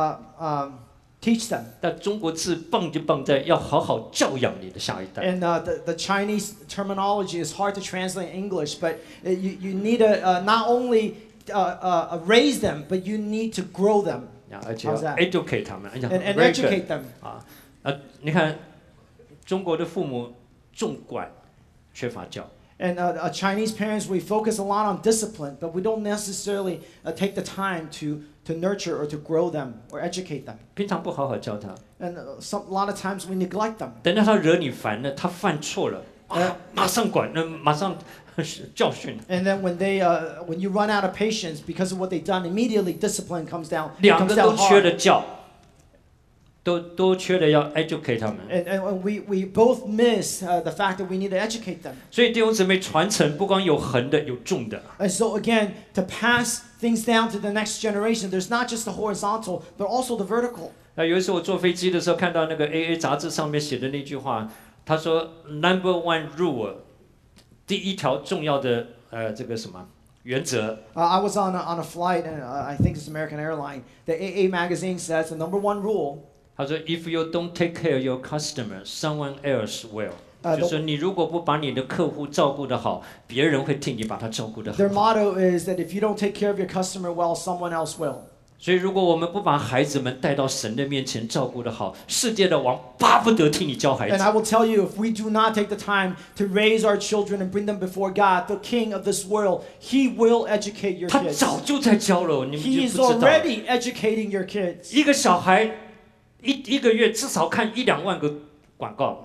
teach them. 但中国字棒就棒在要好好教养你的下一代。 And the Chinese terminology is hard to translate in English, but you need to not only raise them, but you need to grow them 而且要 How's that? educate 他们， and very educate good them. 你看中国的父母重管，缺乏教。 And Chinese parents, we focus a lot on discipline, but we don't necessarily take the time to nurture or to grow them or educate them. 平常不好好教他， And a lot of times we neglect them. 等到他惹你烦了，他犯错了，马上管，马上教训。 And then when you run out of patience because of what they've done, immediately discipline comes down. 两 Comes 个都 down 缺 hard. 了教，都缺了要 educate 他们。 And we both miss the fact that we need to educate them. 所以弟兄姊妹传承不光有横的，有重的。 And so again, to pass things down to the next generation, there's not just the horizontal, but also the vertical. 有一次我坐飞机的时候，看到那个 AA 杂志上面写的那句话，他说 Number one rule， 第一条重要的这个什么原则。 I was on a flight, and I think it's American Airline. The AA magazine says the number one rule. 他说 If you don't take care of your customer, someone else will。 就是你如果不把你的客户照顾得好，别人会替你把他照顾得 Their 很好。 motto is that if you don't take care of your customer well, someone else will. 所以如果我们不把孩子们带到神的面前照顾得好，世界的王巴不得替你教孩 And 子。 I will tell you, if we do not take the time to raise our children and bring them before God, the King of this world, He will educate your 他 kids. 早就在教了，你们 He 就 is 不知道。 already educating your kids. 一个小孩一个月至少看1-2万个广告，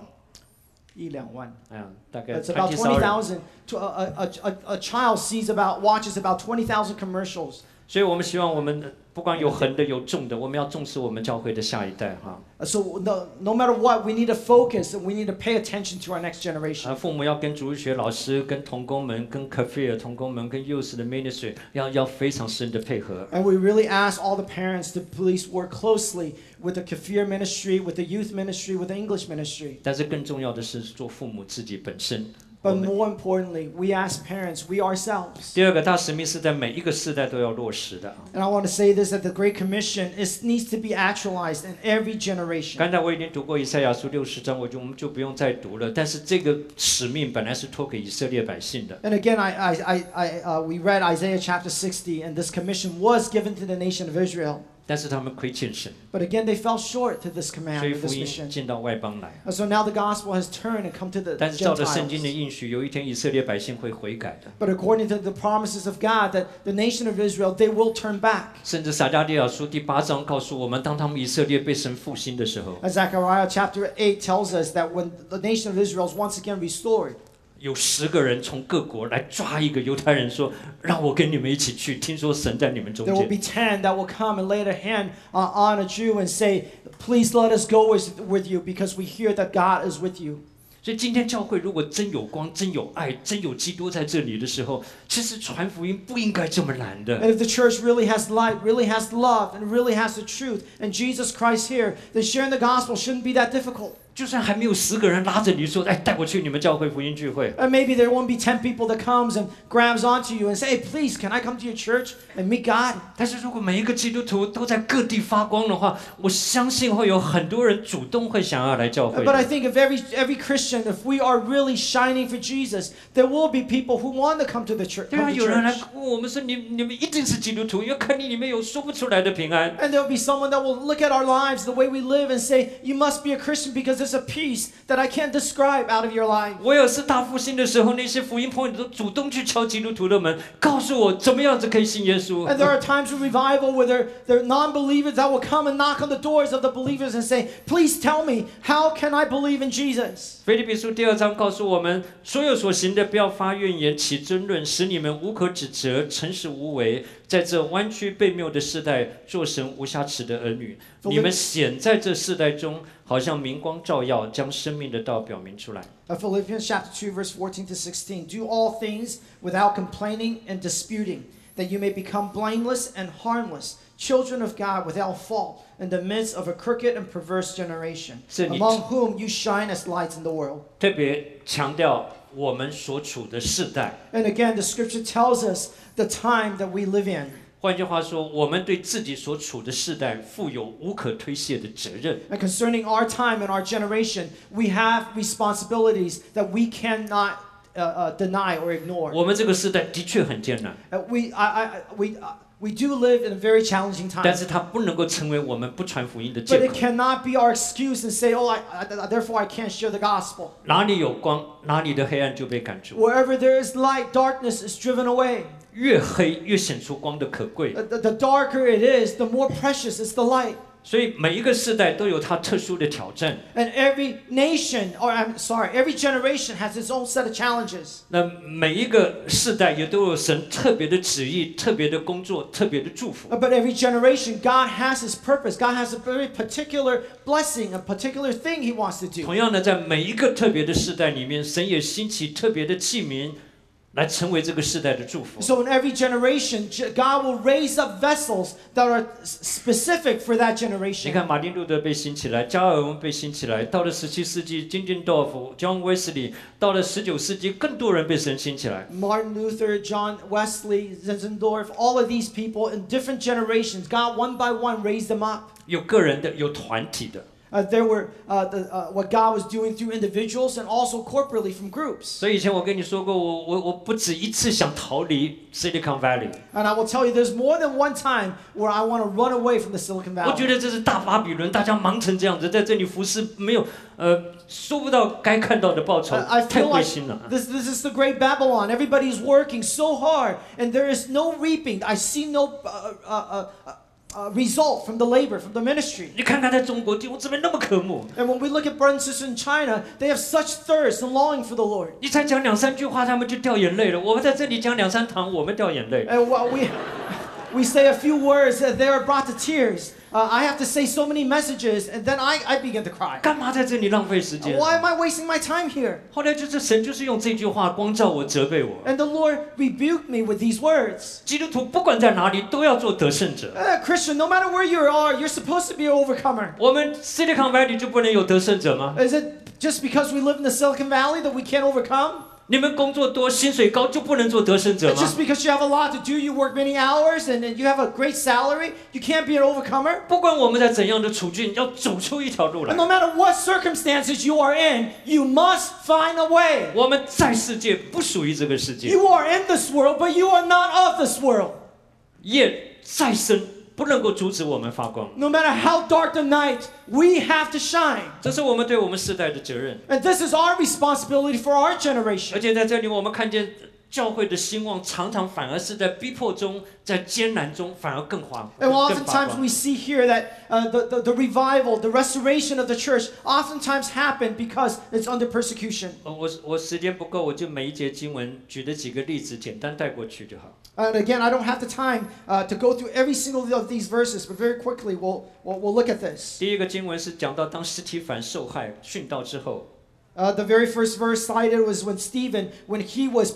大概 It's about 20,000. A child watches about 20,000 commercials. 所以我们希望我们不光有横的有重的，我们要重视我们教会的下一代哈。 So no matter what, we need to focus and we need to pay attention to our next generation. 父母要跟主日学老师、跟同工们、跟 cafe 同工们、跟 youth 的 ministry 要非常深的配合。 And we really ask all the parents to please work closely with the Kafir ministry, with the youth ministry, with the English ministry. 但是更重要的是做父母自己本身。 But more importantly, we ask parents, we ourselves. 第二个大使命是在每一个世代都要落实的。 And I want to say this, that the Great Commission needs to be actualized in every generation. 刚才我已经读过以赛亚书60章，我们就不用再读了。但是这个使命本来是托给以色列百姓的。 And again, we read Isaiah chapter 60, and this commission was given to the nation of Israel. 但是他们亏欠神， But again, they fell short to this 所 command, 以 to 福 this 音 mission. 进到外邦来。 And so now the gospel has turned and come to the 但是照着圣经的 Gentiles. 应许，有一天以色列百姓会悔改的。 But according to the promises of God, that the nation of Israel, they will turn back. 甚至撒迦利亚书第8章告诉我们，当他们以色列被神复兴的时候， As Zechariah chapter 8 tells us that when the nation of Israel is once again restored, 有10个人从各国来抓一个犹太人说，让我跟你们一起去，听说神在你们中 There will 间。 be 10 that will come and lay their hand on a Jew and say, please let us go with you because we hear that God is with you. 所以今天教会如果真有光、真有爱、真有基督在这里的时候，其实传福音不应该这么难的。 And if the church really has light, really has love, and really has the truth, and Jesus Christ here, then sharing the gospel shouldn't be that difficult. 就算还没有10个人拉着你说，哎，带我去你们教会福音聚会。 And maybe there won't be 10 people that comes and grabs onto you and say, hey, please, can I come to your church and meet God? 但是如果每一个基督徒都在各地发光的话，我相信会有很多人主动会想要来教会的。 But I think if every Christian, if we are really shining for Jesus, there will be people who want to come to the church. 对啊，有人来问我们说，你们一定是基督徒，因为看你里面有说不出来的平安。 And there will be someone that will look at our lives, the way we live, and say, you must be a Christian because there's a peace that I can't describe out of your life. 我有次大复兴的时候，那些福音朋友都主动去敲基督徒的门，告诉我怎么样子可以信耶稣。 And there are times of revival where there are non-believers that will come and knock on the doors of the believers and say, please tell me, how can I believe in Jesus? 腓立比书第2章告诉我们，所有所行的不要发怨言，起争论，使你们无可指责，诚实无为，在这弯曲悖谬的世代，做神无瑕疵的儿女。你们显在这世代中，好像明光照耀，将生命的道表明出来。 Philippians chapter 2, verse 14 to 16. Do all things without complaining and disputing, that you may become blameless and harmless, children of God without fault, in the midst of a crooked and perverse generation, 是你 among whom you shine as lights in the world. 特别强调我们所处的世代。 And again, the scripture tells us the time that we live in. 换句话说，我们对自己所处的世代负有无可推卸的责任。 And concerning our time and our generation, we have responsibilities that we cannot deny or ignore. 我们这个世代的确很艰难， We do live in a very challenging 但 time. 是它不能够成为我们不传福音的 But 借 it 口。 cannot be our excuse and say, oh, therefore I can't share the gospel. 哪里有光，哪里的黑暗就被赶出。 Wherever there is light, darkness is driven away. 越黑越显出光的可贵。 The darker it is, the more precious is the light. 所以每一个世代都有它特殊的挑战。 And every generation has its own set of challenges. 那每一个世代也都有神特别的旨意、特别的工作、特别的祝福。 But every generation, God has His purpose. God has a very particular blessing, a particular thing He wants to do. 同样的，在每一个特别的世代里面，神也兴起特别的器皿，来成为这个世代的祝福。 So in every generation, God will raise up vessels that are specific for that 你 generation. 看，马丁路德被兴起来，加尔文被兴起来，到了17世纪，金金道夫、John Wesley，到了19世纪，更多人被神兴起来。 Martin Luther, John Wesley, Zinzendorf, all of these people in different generations, God one by one raised them up. 有个人的，有团体的。 There were what God was doing through individuals and also corporately from groups. 所以以前我跟你说过，我不止一次想逃离 Silicon Valley。 And I will tell you, there's more than one time where I want to run away from the Silicon 我觉 Valley. 得这是大巴比伦，大家忙成这样子，在这里服侍没有收不到该看到的报酬， I 太 feel 灰 like 心了。 this is the great Babylon. Everybody's working so hard, and there is no reaping. I see no result from the labor, from the ministry. 你看看在中国弟兄姊妹那么渴慕， And when we look at brothers and sisters in China, they have such thirst and longing for the Lord. 你才讲2、3句话，他们就掉眼泪了。我们在这里讲2、3堂，我们掉眼泪。 And while we say a few words, they are brought to tears. I have to say so many messages, and then I begin to cry. 干嘛在这里浪费时间？ Why am I wasting my time here? 后来就是神就是用这句话光照我、责备我。 And the Lord rebuked me with these words. 基督徒不管在哪里都要做得胜者。 Christian, no matter where you are, you're supposed to be an overcomer. 我们 Silicon Valley 就不能有得胜者吗？ Is it just because we live in the Silicon Valley that we can't overcome? 你们工作多、薪水高就不能做得胜者 It's 吗？ just because you have a lot to do, you work many hours, and you have a great salary, you can't be an overcomer? 不管我们在怎样的处境，要走出一条路 And 来。 no matter what circumstances you are in, you must find a way. 我们在世界不属于这个世界， You are in this world, but you are not of this world. 夜再深不能够阻止我们发光。 No matter how dark the night, we have to shine. 这是我们对我们世代的责任。 And this is our responsibility for our 而 generation. 且在这里，我们看见教会的兴旺常常反而是在逼迫中，在艰难中，反而更 And 发 oftentimes 光。 we see here that the revival, the restoration of the church oftentimes happen because it's under persecution. 我时间不够，我就每一节经文举的几个例子，简单带过去就好。 And again, I don't have the time to go through every single of these verses, but very quickly we'll look at this. 第一个经文是讲到当司提反受害殉道之后， The very first verse cited was when Stephen, when he was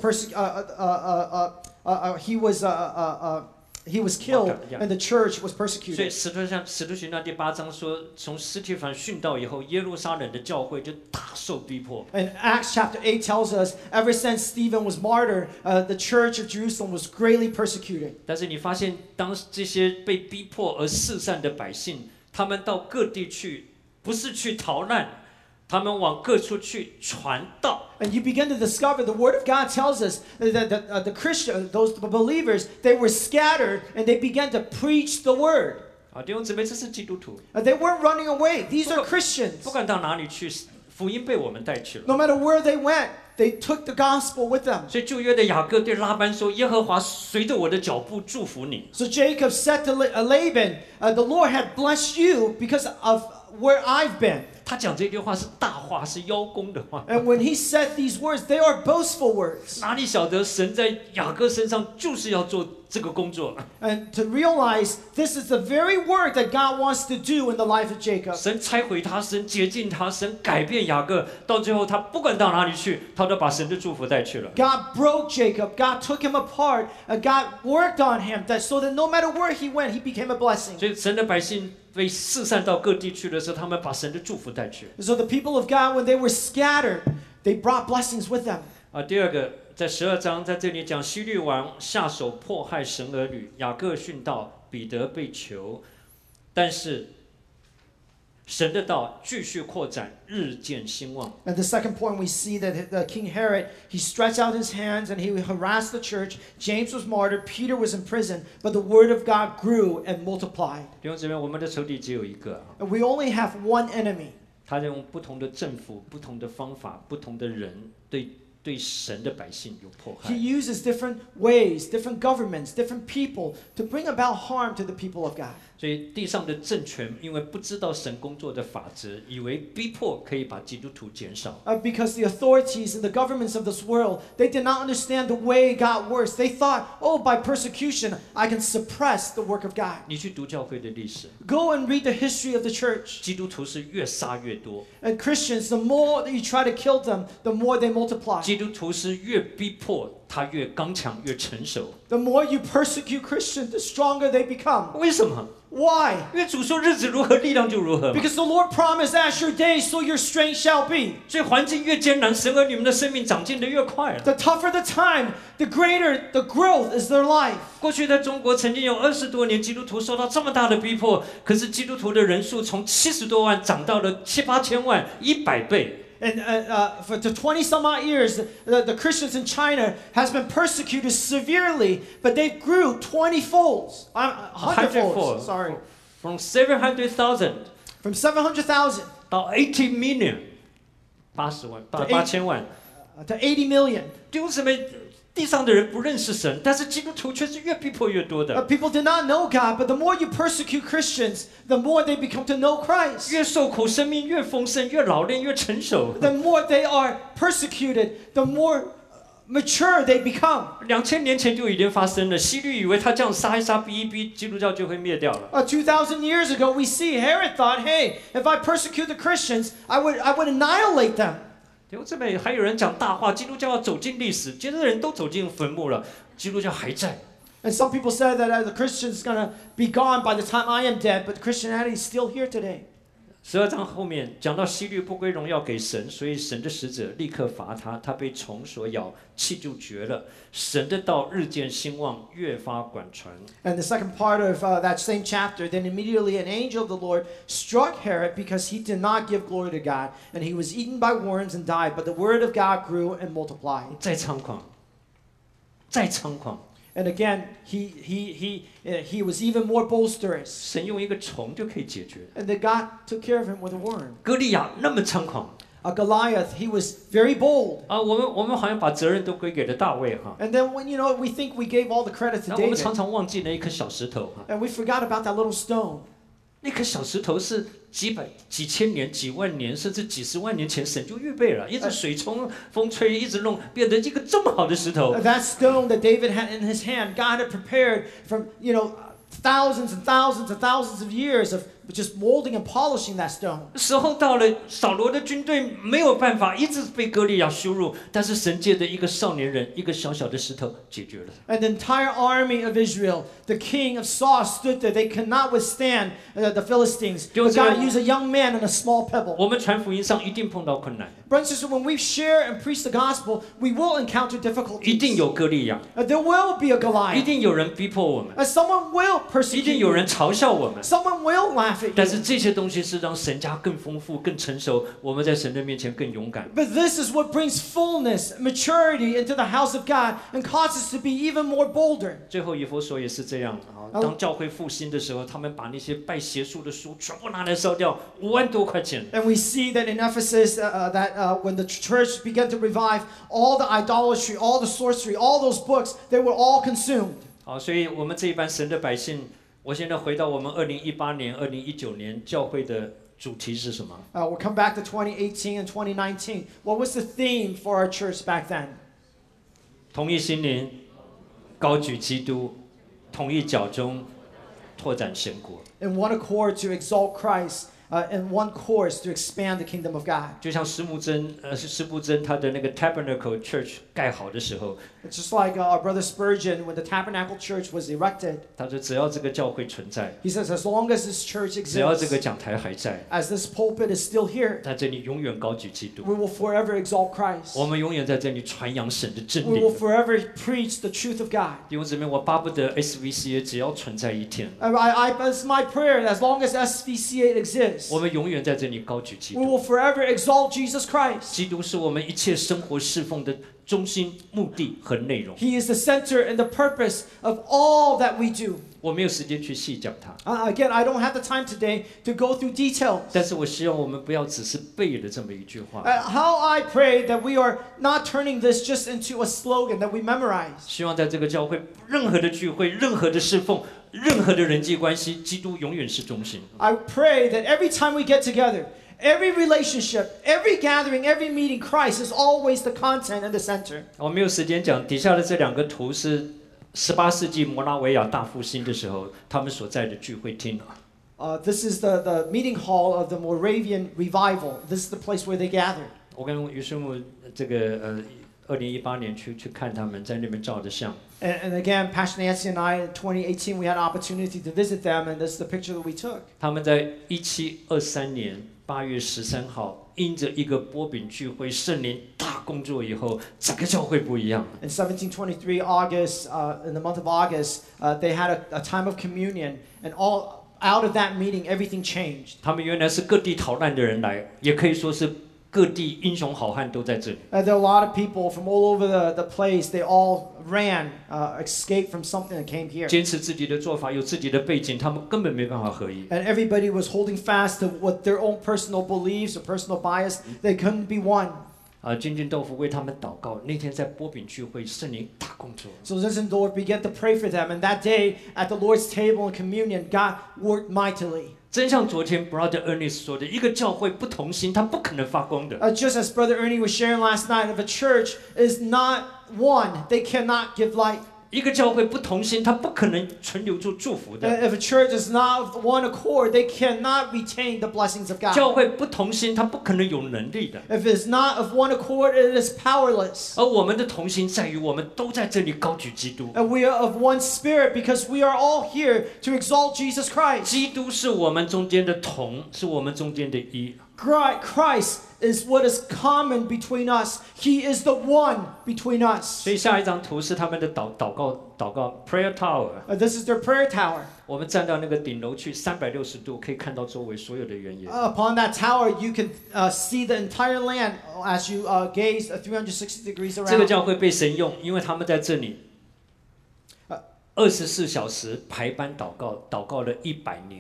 he was killed and the church was 所以 persecuted. 使徒行传第8章说，从司提反殉道以后，耶路撒冷的教会就大受逼迫。 And Acts chapter 8 tells us, ever since Stephen was martyred, the church of Jerusalem was greatly persecuted. 但是你发现，当这些被逼迫而四散的百姓，他们到各地去，不是去逃难，他们往各处去传道。 And you begin to discover the Word of God tells us that the Christian, those believers, they were scattered and they began to preach the Word. 啊，弟兄姊妹，这是基督徒， They weren't running away. These are Christians. 不管到哪里去，福音被我们带去了。 No matter where they went, they took the gospel with them. 所以旧约的雅各对拉班说：“耶和华随着我的脚步祝福你。” So Jacob said to Laban, the Lord had blessed you because of where I've been. 他讲这句话是大话，是邀功的话。 And when he said these words, they are boastful words. 哪里晓得神在雅各身上就是要做这个工作？ And to realize this is the very work that God wants to do in the life of Jacob. 神拆毁他，神洁净他，神改变雅各，到最后他不管到哪里去，他都把神的祝福带去了。 God broke Jacob. God took him apart. God worked on him so that no matter where he went, he became a blessing. 所以神的百姓被四散到各地去的时候，他们把神的祝福带去。 So the people of God, when they were scattered, they brought blessings with them. 啊，第二个，在12章在这里讲希律王下手迫害神儿女，雅各殉道，彼得被囚，但是神的道继续扩展，日渐兴旺。 And the second point, we see that King Herod, he stretched out his hands and he harassed the church. James was martyred. Peter was in prison. But the word of God grew and multiplied. 弟兄姊妹，我们的仇敌只有一个， And we only have one enemy. 他用不同的政府、不同的方法、不同的人对神的百姓有迫 He 害。 uses different ways, different governments, different people to bring about harm to the people of God. 所以地上的政权因为不知道神工作的法则，以为逼迫可以把基督徒减少。 Because the authorities and the governments of this world, they did not understand the way God works. They thought, oh, by persecution, I can suppress the work of God. 你去读教会的历史， Go and read the history of the church. 基督徒是越杀越多， And Christians, the more that you try to kill them, the more they multiply. 基督徒是越逼迫他越刚强越成熟。 The more you persecute Christians, the stronger they become. 为什么？ Why? 因为主说日子如何，力量就如何嘛。 Because the Lord promised, as your days, so your strength shall be. 所以环境越艰难，神儿女们的生命长进的越快了。 The tougher the time, the greater the growth is their life. 过去在中国曾经有20多年基督徒受到这么大的逼迫，可是基督徒的人数从70多万涨到了7、8千万，100倍。 And for 20 some odd years, the Christians in China has been persecuted severely, but they grew 20 folds, 100 folds, sorry, From 700,000 from 700,000 到80 million， 80万到8000万。 to 80 million. 弟兄姊妹，地上的人不认识神，但是基督徒却是越逼迫越多的。 People did not know God, but the more you persecute Christians, the more they become to know Christ. 越受苦，生命越丰盛，越老练，越成熟。 The more they are persecuted, the more mature they become. 2000年前就已经发生了，希律以为他这样杀一杀、逼一逼，基督教就会灭掉了。 2,000 years ago, we see Herod thought, hey, if I persecute the Christians, I would annihilate them. 弟兄姊妹，还有人讲大话，基督教要走进历史，接着人都走进坟墓了，基督教还在。 And some people said that the Christians is going to be gone by the time I am dead, but Christianity is still here today. 12章后面讲到希律不归荣耀给神，所以神的使者立刻罚他，他被虫所咬，气就绝了。神的道日渐兴旺，越发广传。 And the second part of that same chapter, then immediately an angel of the Lord struck Herod because he did not give glory to God, and he was eaten by worms and died, but the word of God grew and multiplied. 再猖狂，再猖狂， And again, he was even more boisterous. 神用一个虫就可以解决。 And then God took care of him with a worm. 歌利亚那么猖狂， Goliath, he was very bold. 我们好像把责任都归给了大卫哈。 And then when we think we gave all the credit to 那我们 David, 常常忘记了一颗小石头哈。 and we forgot about that little stone. 那颗小石头是几百、几千年、几万年，甚至几十万年前神就预备了，一直水冲、风吹，一直弄，变成一个这么好的石头。 That stone that David had in his hand, God had prepared from thousands and thousands and thousands of years of just molding and polishing that stone. 时候到了，扫罗的军队没有办法，一直被歌利亚羞辱，但是神借着一个少年人，一个小小的石头解决了。 And the entire army of Israel, the king of Saul stood there. They could not withstand the Philistines. But God used a young man and a small pebble. 我们传福音上一定碰到困难， Brothers and sisters, when we share and preach the gospel, we will encounter 一定 difficulties. 有歌利亚， There will be a 一 Goliath. 定有人逼迫我们， Someone will 一定 persecute 有 you. 人嘲笑我们。 Someone will laugh at 但 you. 是这些东西是让神家更丰富、更成熟，我们在神的面前更勇敢。 But this is what brings fullness, maturity into the house of God and causes us to be even more bolder. 最后以弗所也是这样啊，当教会复兴的时候，他们把那些拜邪术的书全部拿来烧掉，5万多块钱。 And we see that in Ephesus, when the church began to revive, all the idolatry, all the sorcery, all those books, they were all consumed. 好，所以我们这一班神的百姓，我现在回到我们2018年、2019年教会的主题是什么？ We'll come back to 2018 and 2019. What was the theme for our church back then? 同一心灵，高举基督，同一脚中，拓展神国。 In one accord to exalt Christ, in one course to expand the kingdom of God. 就像施布真他的那个 Tabernacle Church 盖好的时候， It's just like our brother Spurgeon, when the Tabernacle Church was erected, 他说只要这个教会存在， he says, as long as this church 只要这个 exists, 讲台还在， as this pulpit is still here, 在这里永远高举基督。 we will forever exalt Christ. 我们永远在这里传扬神的真 We 理 will。forever preach the truth of God. 弟兄姊妹，我巴不得 SVCA 只要存在一天， It's my prayer that as long as SVCA exists, 我们永远在这里高举基 we 督。 will forever exalt Jesus Christ. 基督是我们一切生活侍奉的中心、目的和内容。 He is the center and the purpose of all that we do. 我没有时间去细讲它， Again, I don't have the time today to go through details. 但是我希望我们不要只是背了这么一句话， How I pray that we are not turning this just into a slogan that we memorize. 希望在这个教会，任何的聚会、任何的侍奉、任何的人际关系，基督永远是中心。 I pray that every time we get together, every relationship, every gathering, every meeting, Christ is always the content and the center. 我没有时间讲，底下的这2个图是18世纪摩拉维亚大复兴的时候，他们所在的聚会厅。 This is the meeting hall of the Moravian revival. This is the place where they gathered. 我跟于师母这个2018年去看他们在那边照的相。 And again, Pastor Nancy and I, in 2018, we had an opportunity to visit them, and this is the picture that we took. 他们在1723年8月13号，因着一个波饼聚会，圣灵大工作以后，整个教会不一样。 In 1723 August, in the month of August, they had a time of communion, and all out of that meeting, everything changed. 他们原来是各地逃难的人来，也可以说是各地英雄好汉都在这里。 There are a lot of people from all over the place. They all ran, escaped from something that came here. 坚持自己的做法，有自己的背景，他们根本没办法合一。 And everybody was holding fast to what their own personal beliefs or personal bias. They couldn't be one. 君君豆腐为他们祷告。那天在波饼聚会，圣灵大工作。 So listen, Lord, began to pray for them. And that day at the Lord's table in communion, God worked mightily. 真像昨天 Brother Ernest 说的，一个教会不同心，它不可能发光的。 Just as Brother Ernie was sharing last night, if a church is not one, they cannot give light. 一个教会不同心，它不可能存留住祝福的。 If a church is not of one accord, they cannot retain the blessings of God. 教会不同心，它不可能有能力的。 If it's not of one accord, it is powerless. 而我们的同心在于，我们都在这里高举基督。 And we are of one spirit because we are all here to exalt Jesus Christ. 基督是我们中间的同，是我们中间的一。 Christ is what is common between us. He is the one between us. 所以下一张图是他们的祷告 prayer tower。 This is their prayer tower. 我们站到那个顶楼去，360度可以看到周围所有的原野。 Upon that tower, you can see the entire land as you gaze 360 degrees 这个 around. 教会被神用，因为他们在这里24小时排班祷告，祷告了100年。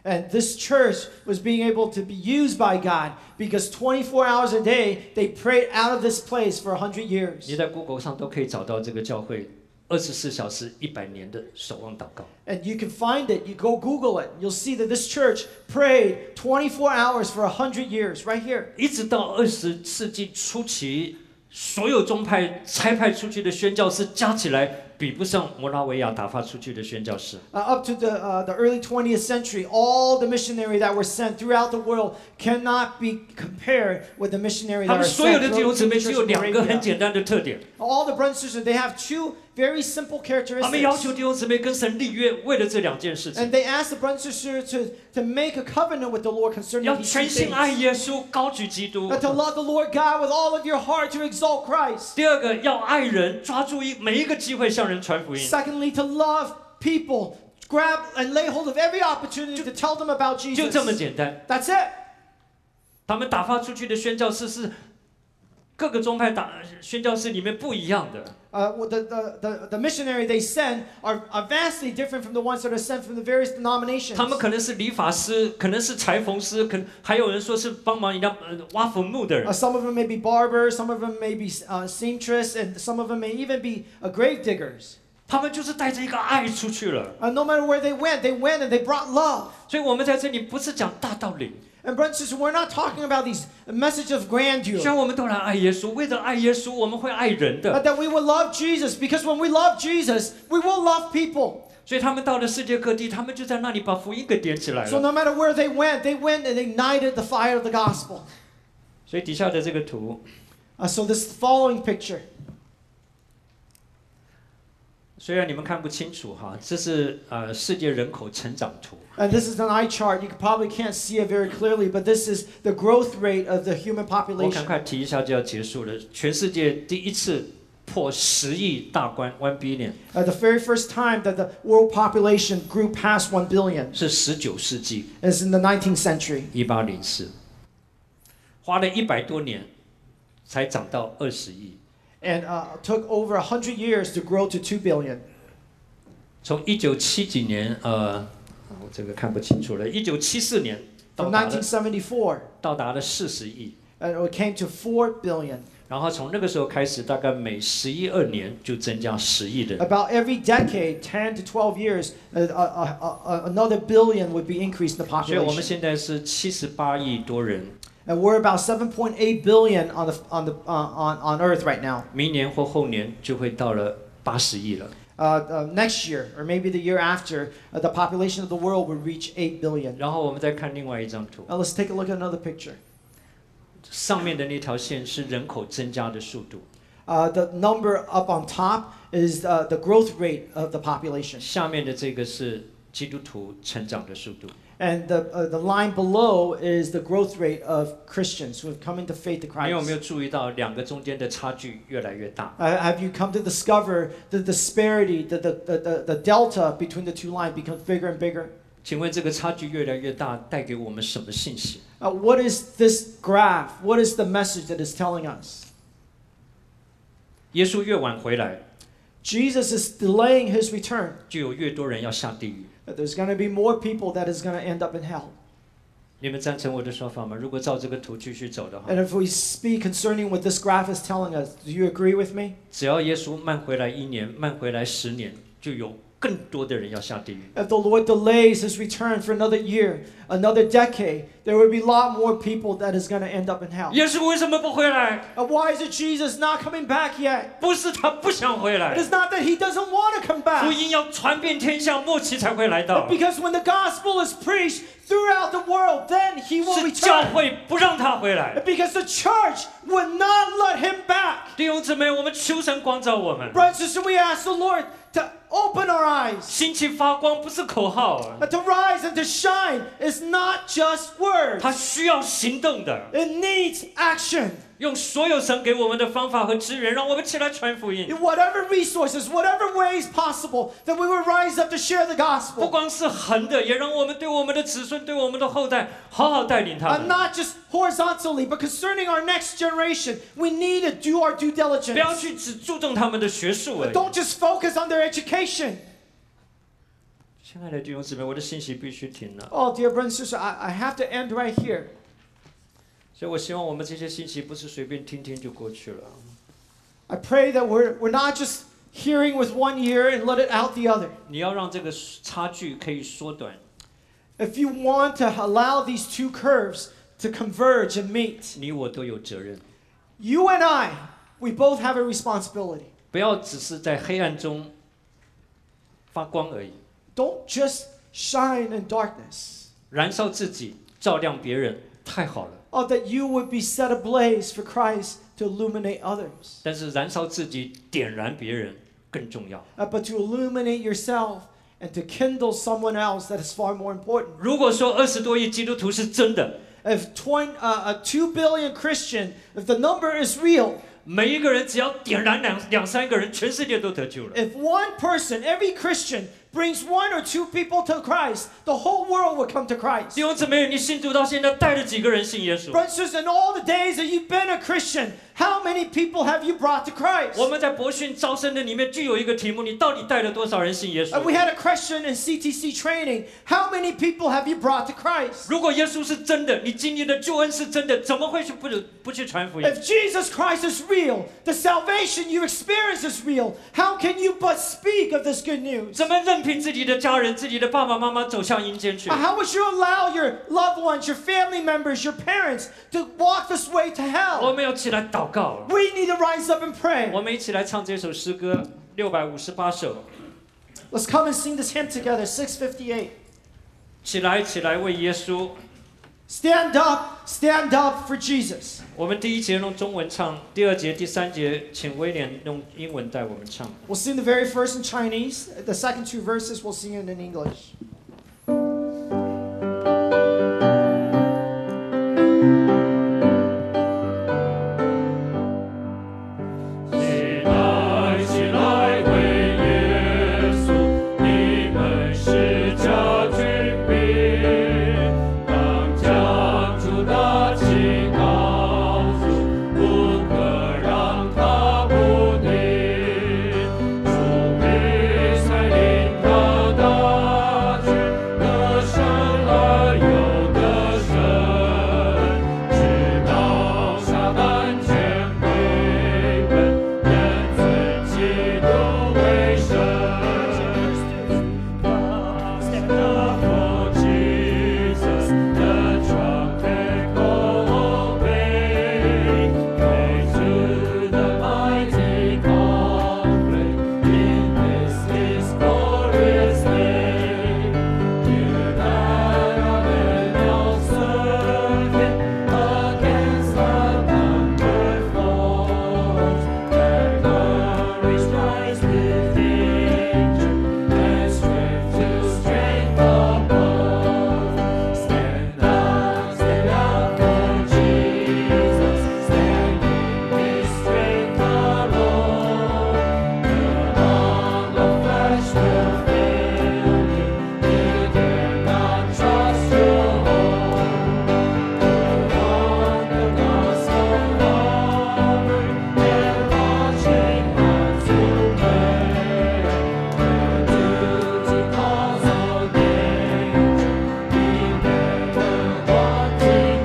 And this church was being able to be used by God because 24 hours a day they prayed out of this place for 100years. 你在 Google 上都可以找到这个教会24小时100年的守望祷告。 And you can find it. You go Google it. You'll see that this church prayed 24 hours for 100 years right here. 一直到20世纪初期，所有宗派差派出去的宣教士加起来，比不上摩拉维亚打发出去的宣教士。 Up to the early 20th century, all the missionaries that were sent throughout the world cannot be compared with the missionaries 他 that 们 are 所有 sent 的弟兄 throughout 姊 the 妹只有 church of 2个很 Arabia. 简单的特点， All the brothers and sisters, they have two very simple 他们要求 characteristics. 弟兄姊妹跟神立约，为了这2件事情， And they ask the brothers and sisters to make a covenant with the Lord concerning 要 these two 全心爱 things. 耶稣，高举基督。 To love the Lord God with all of your heart, to exalt Christ. 第二个要爱人，抓住每一个机会向人传福音。 Secondly, to love people, grab and lay hold of every opportunity to tell them about 就 Jesus. 这么简单。 That's it. 他们打发出去的宣教士是各个宗派宣教士里面不一样的。 The missionary they send are vastly different from the ones that are sent from the various denominations. 他们可能是理发师，可能是裁缝师，还有人说是帮忙人家挖坟墓的人。 Some of them may be barbers, some of them may be seamstress, and some of them may even be grave diggers. 他们就是带着一个爱出去了。 No matter where they went and they brought love. 所以我们在这里不是讲大道理， And brothers and sisters, we're not talking about these message of 虽 grandeur. 然我们都来爱耶稣，为了爱耶稣，我们会爱人的。 But that we will love Jesus, because when we love Jesus, we will love people. 所以他们到了世界各地，他们就在那里把福音给点起来 So 了。 no matter where they went and ignited the fire of the gospel. 所以底下的这个图， So this following picture. 虽然你们看不清楚哈，这是世界人口成长图。 And this is an eye chart. You probably can't see it very clearly, but this is the growth rate of the human 我赶 population. 快提一下就要结束了。全世界第一次破10亿大关 （1 billion） The very first time that the world population grew past 1 billion 是19世纪 is in the 19th century. 1804，花了100多年才涨到20亿。 And took over 100 years to grow to 2 billion. 从1970几年，我这个看不清楚了。1974年 From 1974, 到达了40亿， and it came to 4 billion. 然后从那个时候开始，大概每11、2年就增加10亿人。 About every decade, 10 to 12 years, another billion would be increased in the 所以我们 population. 现在是78亿多人， And we're about 7.8 billion on Earth right now. 明年或后年就会到了80亿了。 Next year, or maybe the year after, the population of the world will reach 8 billion. 然后我们再看另外一张图， Now let's take a look at another picture. 上面的那条线是人口增加的速度， The number up on top is the growth rate of the population. 下面的这个是基督徒成长的速度。 And the line below is the growth rate of Christians who have come into faith to 你有没有 Christ. 注意到两个中间的差距越来越大？ Have you come to discover the disparity, the delta between the two lines becomes bigger and bigger? 请问这个差距越来越大，带给我们什么信息？ What is this graph? What is the message that is telling us? 耶稣越晚回来， Jesus is delaying his return. 就有越多人要下地狱。 That there's going to be more people that is going to end up in hell. 你们赞成我的说法吗？如果照这个图继续走的话， And if we speak concerning what this graph is telling us, do you agree with me? 只要耶稣慢回来1年，慢回来10年，就有更多的人要下地狱。 If the Lord delays his return for another year, another decade, there will be a lot more people that is going to end up in hell. 耶稣为什么不回来？ Why is it Jesus not coming back yet? 不是他不想回 It 来， is not that he doesn't want to come 福 back. 音要传遍天下，末期才会来到。 Because when the gospel is preached throughout the world, then he will 是教 return. 会不让他回来。 Because the church would not let him back. 弟兄姊妹，我们求神光照我们， Brothers and sisters, we ask the Lord to open our eyes. 兴起发光不是口号， To rise and to shine is not just words. 它需要行动的。 It needs action. 用所有神给我们的方法和资源，让我们起来传福音。 In whatever resources, whatever ways possible, that we will rise up to share the 不 gospel. 光是横的，也让我们对我们的子孙、对我们的后代好好带领他们。 Not just horizontally, but concerning our next generation, we need to do our due 不要 diligence. 去只注重他们的学术而已， Don't just focus on their education. 亲爱的弟兄姊妹，我的信息必须停了， Oh, dear brothers and sisters, I have to end right here. 所以我希望我们这些信息不是随便听听就过去了。 I pray that we're not just hearing with one ear and let it out the other. 你要让这个差距可以缩短。 If you want to allow these two curves to converge and meet, 你我都有责任， you and I, we both have a responsibility. 不要只是在黑暗中发光而已， Don't just shine in darkness. 燃烧自己，照亮别人，太好了。 Oh, that you would be set ablaze for Christ to illuminate others. 但是燃烧自己，点燃别人更重要。 But to illuminate yourself and to kindle someone else, that is far more important. 如果说20多亿基督徒是真的， If 2 billion Christian, if the number is real, 每一个人只要点燃两三个人，全世界都得救了。 if one person, every Christian, brings 1 or 2 people to Christ, the whole world will come to Christ. 弟兄姊妹，你信主到现在带了几个人信耶稣？ Brothers, in all the days that you've been a Christian, how many people have you brought to Christ? 我们在博训招生的里面就有一个题目：你到底带了多少人信耶 We 稣？ had a question in CTC training. How many people have you brought to Christ? 如果耶稣是真的，你经历的救恩是真的，怎么会不去传福音？ If Jesus Christ is real, the salvation you experience is real, how can you but speak of this good news? 怎么任凭自己的家人、自己的爸爸妈妈走向阴间去？ How would you allow your loved ones, your family members, your parents to walk this way to 我 hell? 们要起来祷告， We need to rise up and pray. 我们一起来唱这首诗歌658首。 Let's come and sing this hymn together, 658. 起来，起来，为耶稣。 Stand up for Jesus. 我们第一节用中文唱，第二节、第三节请威廉用英文带我们唱。 We'll sing the very first in Chinese. The second 2 verses we'll sing it in English. 起来，起来，为耶稣，你们是家军兵，当将主的旗高诉，不可让他不定。主必率领他大军，得胜而又得胜，直到撒旦全归本。 人尊基督为神。Stand up for Jesus, the trumpet call obey. Pray to the mighty conflict in this His glorious name. Unite our rebels serve Him against the numbered foes. Let courage rise with danger and strength to strength above. Stand up for Jesus, stand in His strength alone. The arm of flesh will fail you, you dare not trust your own. Put on the gospel armor and marching on to pray. Your duty calls on danger, be never wanting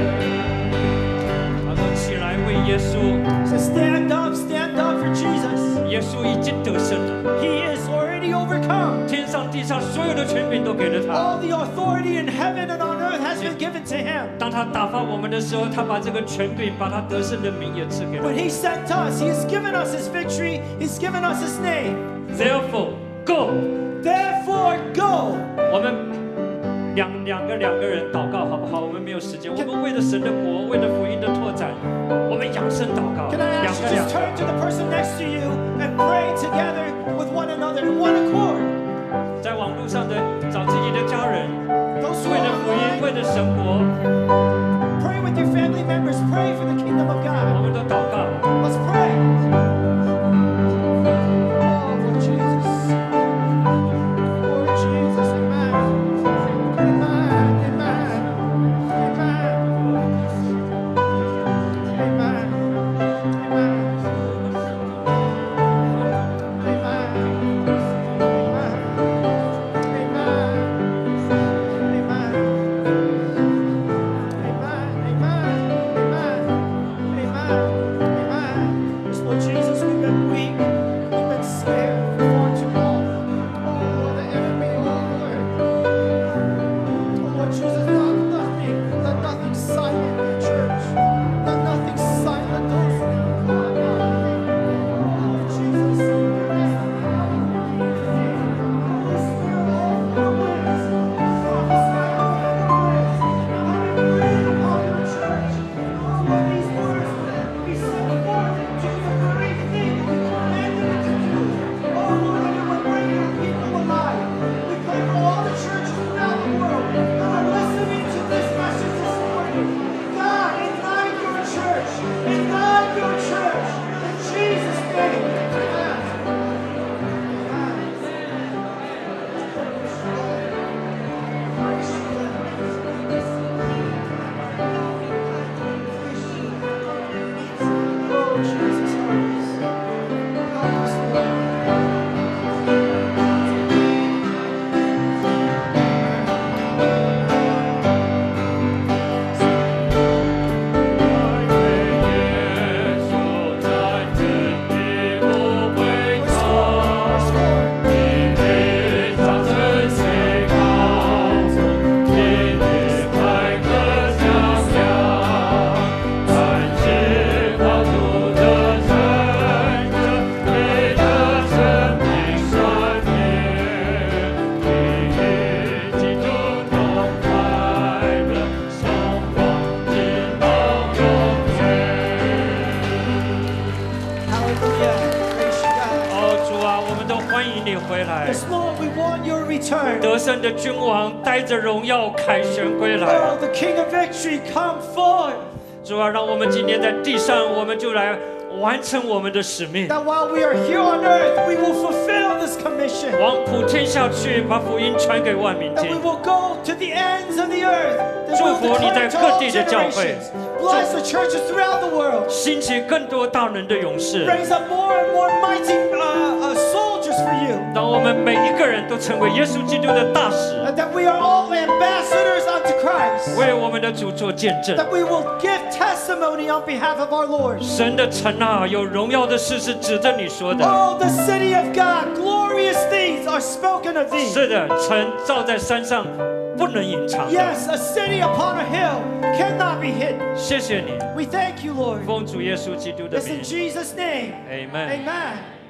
pain. 他说：“起来，为耶稣， So stand up for Jesus. 耶稣已经得胜了， He is already overcome. 天上地上所有的权柄都给了他。 All the authority in heaven and on earth has been given to Him. 当他打发我们的时候，他把这个权柄，把他得胜的名也赐给了 When He sent us, He has given us His victory. He's given us His name. Therefore, go。 Therefore, go. 我们两个人祷告好不好？我们没有时间，我们为了神的国，为了福音的拓展，我们扬声祷告。 Can I ask you 两 just 个。 turn to the person next to you and pray together with one another in one accord? 在网络上的找自己的家人， Those who 为 are 了福音， online, 为了神国， pray with your family members. Pray for the kingdom of 我 God. 们都祷告。 Let's pray. Oh, Lord Jesus. Lord Jesus, amen. Amen. Amen. Amen. Amen. Amen. Amen. Amen. return. 得胜的君王带着荣耀凯旋归来。 Oh, the King of Victory, come forth. 主啊，让我们今天在地上，我们就来完成我们的使命， That while we are here on earth, we will fulfill this commission. 往普天下去，把福音传给万民 That 听 we。will go to the ends of the earth. That 祝 we'll 福你在 declare to 各 all 地的教会， generations. Bless the churches throughout the world. 兴起更多大能的勇士。 Raise up more and more mighty soldiers for you. 当我们每一个人都成为耶稣基督的大使， And that we are all ambassadors unto Christ. 为我们的主做见证。 That we will give testimony on behalf of our Lord. 神的城啊，有荣耀的事是指着你说的。 Oh, the city of God, glorious things are spoken of thee. 是的，城造在山上，不能隐藏的。 Yes, a city upon a hill cannot be hidden. 谢谢你， We thank you, Lord. 奉主耶稣基督的 It's 名 in Jesus' name. ，Amen。 Amen.